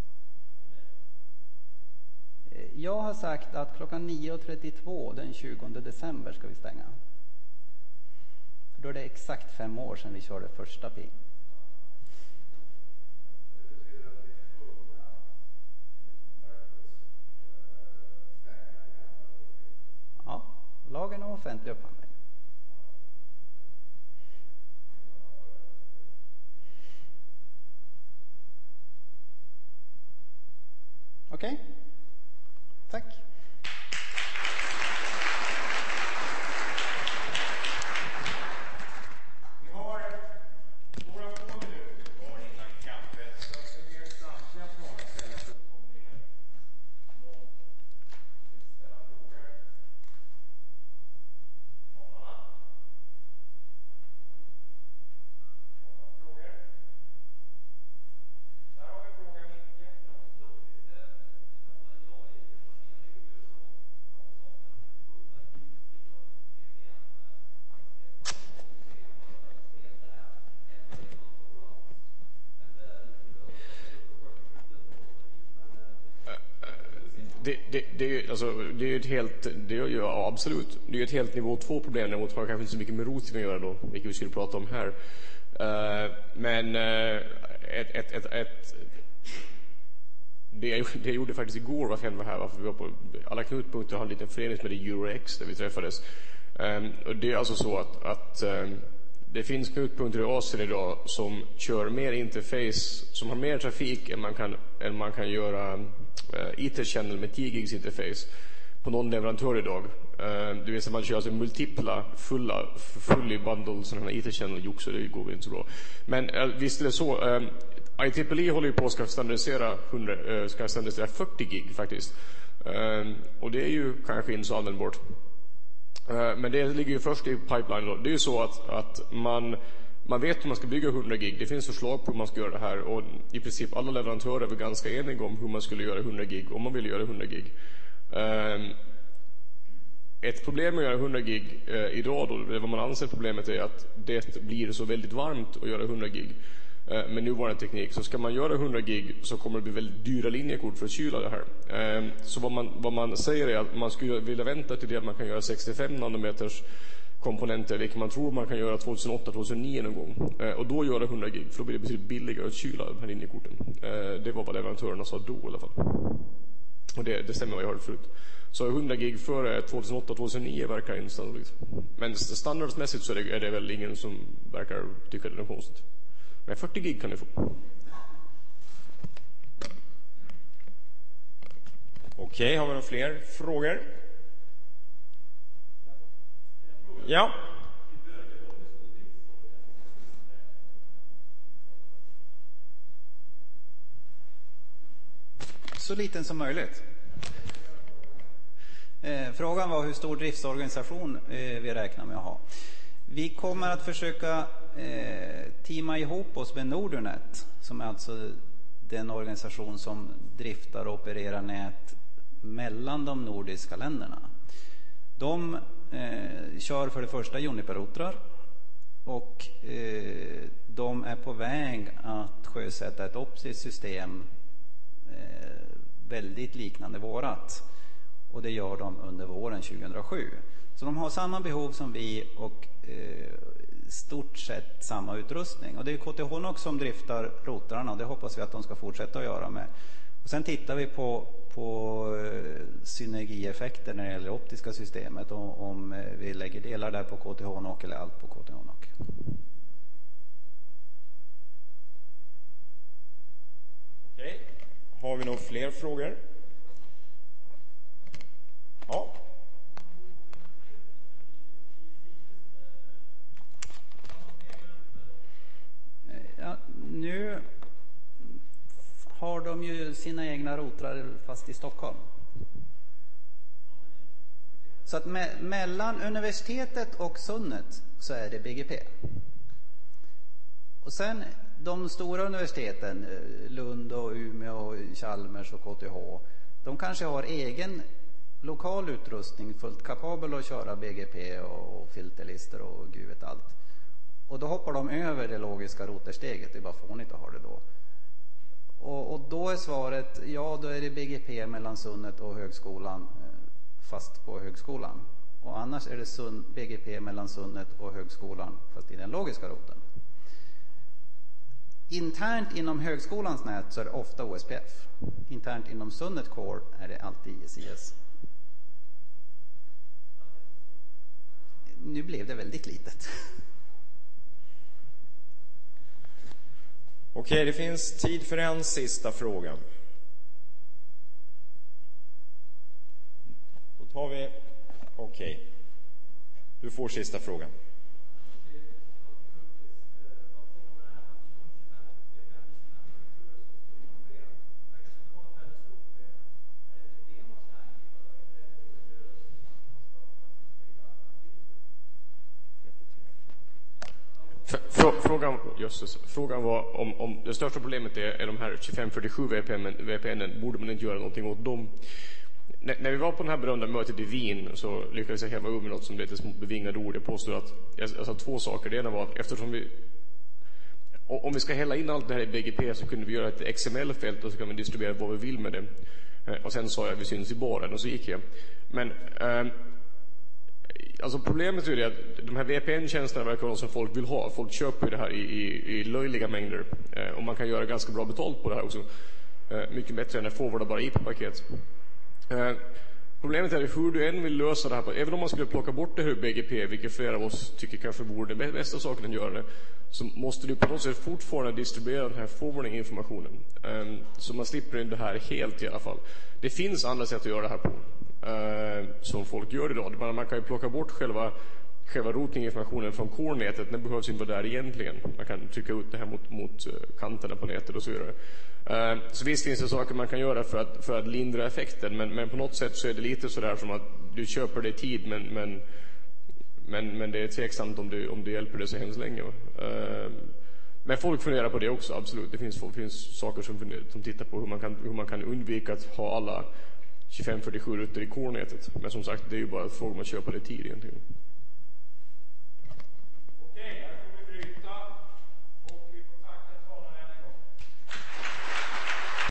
Jag har sagt att klockan nio trettiotvå den tjugonde december ska vi stänga. För då är det exakt fem år sedan vi körde första ping. Ja, lagen om offentlig upphandling. Okej? Okay. Tack. Vi har några få minuter kvar innan kaffet. Så jag ska be samtliga frågeställare så om det är någon som vill ställa frågor. Talarna. Några frågor? Där har vi frågan Micke. Det, det, det, är ju, alltså, det är ju ett helt, det är ju, ja, absolut, det är ju ett helt nivå två problem, däremot har kanske inte så mycket med routing att göra då, vilket vi skulle prata om här. Uh, men uh, ett, ett, ett, ett det, det jag gjorde faktiskt igår, varför jag var här, varför vi var på alla knutpunkter, har en liten förening som heter EuroX där vi träffades. Um, och det är alltså så att, att um, det finns knutpunkter i Asien idag som kör mer interface, som har mer trafik än man kan, än man kan göra uh, I T-channel med tio gigs interface på någon leverantör idag. Uh, du vet att man kör alltså multipla, fulla, fully bundled sådana här I T-channel jox, och det går inte så bra. Men uh, visst är det så, uh, I triple E håller ju på att ska standardisera, hundra, uh, ska standardisera fyrtio gig faktiskt. Uh, och det är ju kanske inte så användbart. Men det ligger ju först i pipeline då. Det är ju så att, att man, man vet hur man ska bygga hundra gig. Det finns förslag på hur man ska göra det här. Och i princip alla leverantörer är väl ganska eniga om hur man skulle göra hundra gig, om man vill göra hundra gig. Ett problem med att göra hundra gig idag då, det vad man anser problemet är att det blir så väldigt varmt att göra hundra gig. Med nuvarande teknik, så ska man göra hundra gig så kommer det bli väldigt dyra linjekort för att kyla det här. Så vad man, vad man säger är att man skulle vilja vänta till det att man kan göra sextiofem nanometers komponenter, vilket man tror man kan göra tjugohundraåtta tjugohundranio någon gång. Och då göra hundra gig, för då blir det betydligt billigare att kyla de här linjekorten. Det var vad leverantörerna sa då i alla fall. Och det, det stämmer vad jag hörde förut. Så hundra gig före tjugohundraåtta tjugohundranio verkar inte sannolikt. Men standardsmässigt så är det, är det väl ingen som verkar tycka det är något konstigt. Men fyrtio gig kan ni få. Okej, har vi några fler frågor? Ja. Så liten som möjligt. Eh, frågan var hur stor driftsorganisation eh, vi räknar med att ha. Vi kommer att försöka eh, teama ihop oss med Nordnet, som är alltså den organisation som driftar och opererar nät mellan de nordiska länderna. De eh, kör för det första Juniper-routrar, och eh, de är på väg att sjösätta ett optiskt system eh, väldigt liknande vårat, och det gör de under våren tjugohundrasju. Så de har samma behov som vi och eh, stort sett samma utrustning. Och det är K T H N O X som driftar routrarna, och det hoppas vi att de ska fortsätta att göra med. Och sen tittar vi på, på eh, synergieffekter när det gäller optiska systemet, och om eh, vi lägger delar där på K T H N O K eller allt på K T H N O K. Okej, har vi några fler frågor? Ja. Ja, nu har de ju sina egna routrar fast i Stockholm. Så att me- mellan universitetet och Sunnet så är det B G P. Och sen de stora universiteten, Lund och Umeå och Chalmers och K T H, de kanske har egen lokal utrustning fullt kapabel att köra B G P och filterlister och gud vet allt. Och då hoppar de över det logiska rotersteget. Det är bara fånigt att ha det då. Och, och då är svaret, ja då är det B G P mellan Sunnet och högskolan, fast på högskolan. Och annars är det sun, B G P mellan Sunnet och högskolan, fast i den logiska roten. Internt inom högskolans nät så är det ofta O S P F. Internt inom Sunnet Core är det alltid I S I S. Nu blev det väldigt litet. Okej, det finns tid för en sista fråga. Då tar vi... Okej. Du får sista frågan. Frågan, just, frågan var om, om det största problemet är, är de här tjugofem fyrtiosju V P N, V P N, borde man inte göra någonting åt dem? N- när vi var på den här berömda mötet i Wien så lyckades jag häva ur med något som lite små bevingade ord. Jag påstår att jag, jag sa två saker. Det ena var att eftersom vi om vi ska hälla in allt det här i B G P så kunde vi göra ett X M L-fält och så kan vi distribuera vad vi vill med det. Och sen sa jag vi syns i baren och så gick jag. Men eh, alltså problemet är det att de här V P N-tjänsterna verkar vara som folk vill ha. Folk köper det här i, i, i löjliga mängder. Eh, och man kan göra ganska bra betalt på det här också. Eh, mycket bättre än att forwarda bara I P-paket. Eh, problemet är hur du än vill lösa det här. På, även om man skulle plocka bort det här ur B G P, vilket flera av oss tycker kanske vore den bästa saken att göra det, så måste du på något sätt fortfarande distribuera den här forwarding-informationen. Eh, så man slipper det här helt i alla fall. Det finns andra sätt att göra det här på. Uh, som folk gör idag. Man, man kan ju plocka bort själva, själva routing-informationen från core-nätet. Den behövs inte vara där egentligen. Man kan trycka ut det här mot, mot uh, kanterna på nätet och så vidare. Uh, så visst finns det saker man kan göra för att, för att lindra effekten. Men, men på något sätt så är det lite sådär som att du köper det tid men, men, men, men det är tveksamt om du, om du hjälper det så hemskt länge. Uh, men folk funderar på det också, absolut. Det finns, det finns saker som, som tittar på hur man, kan, hur man kan undvika att ha alla tjugofem fyrtiosju rutor i core-nätet. Men som sagt, det är ju bara att fråga om att köpa det tid egentligen.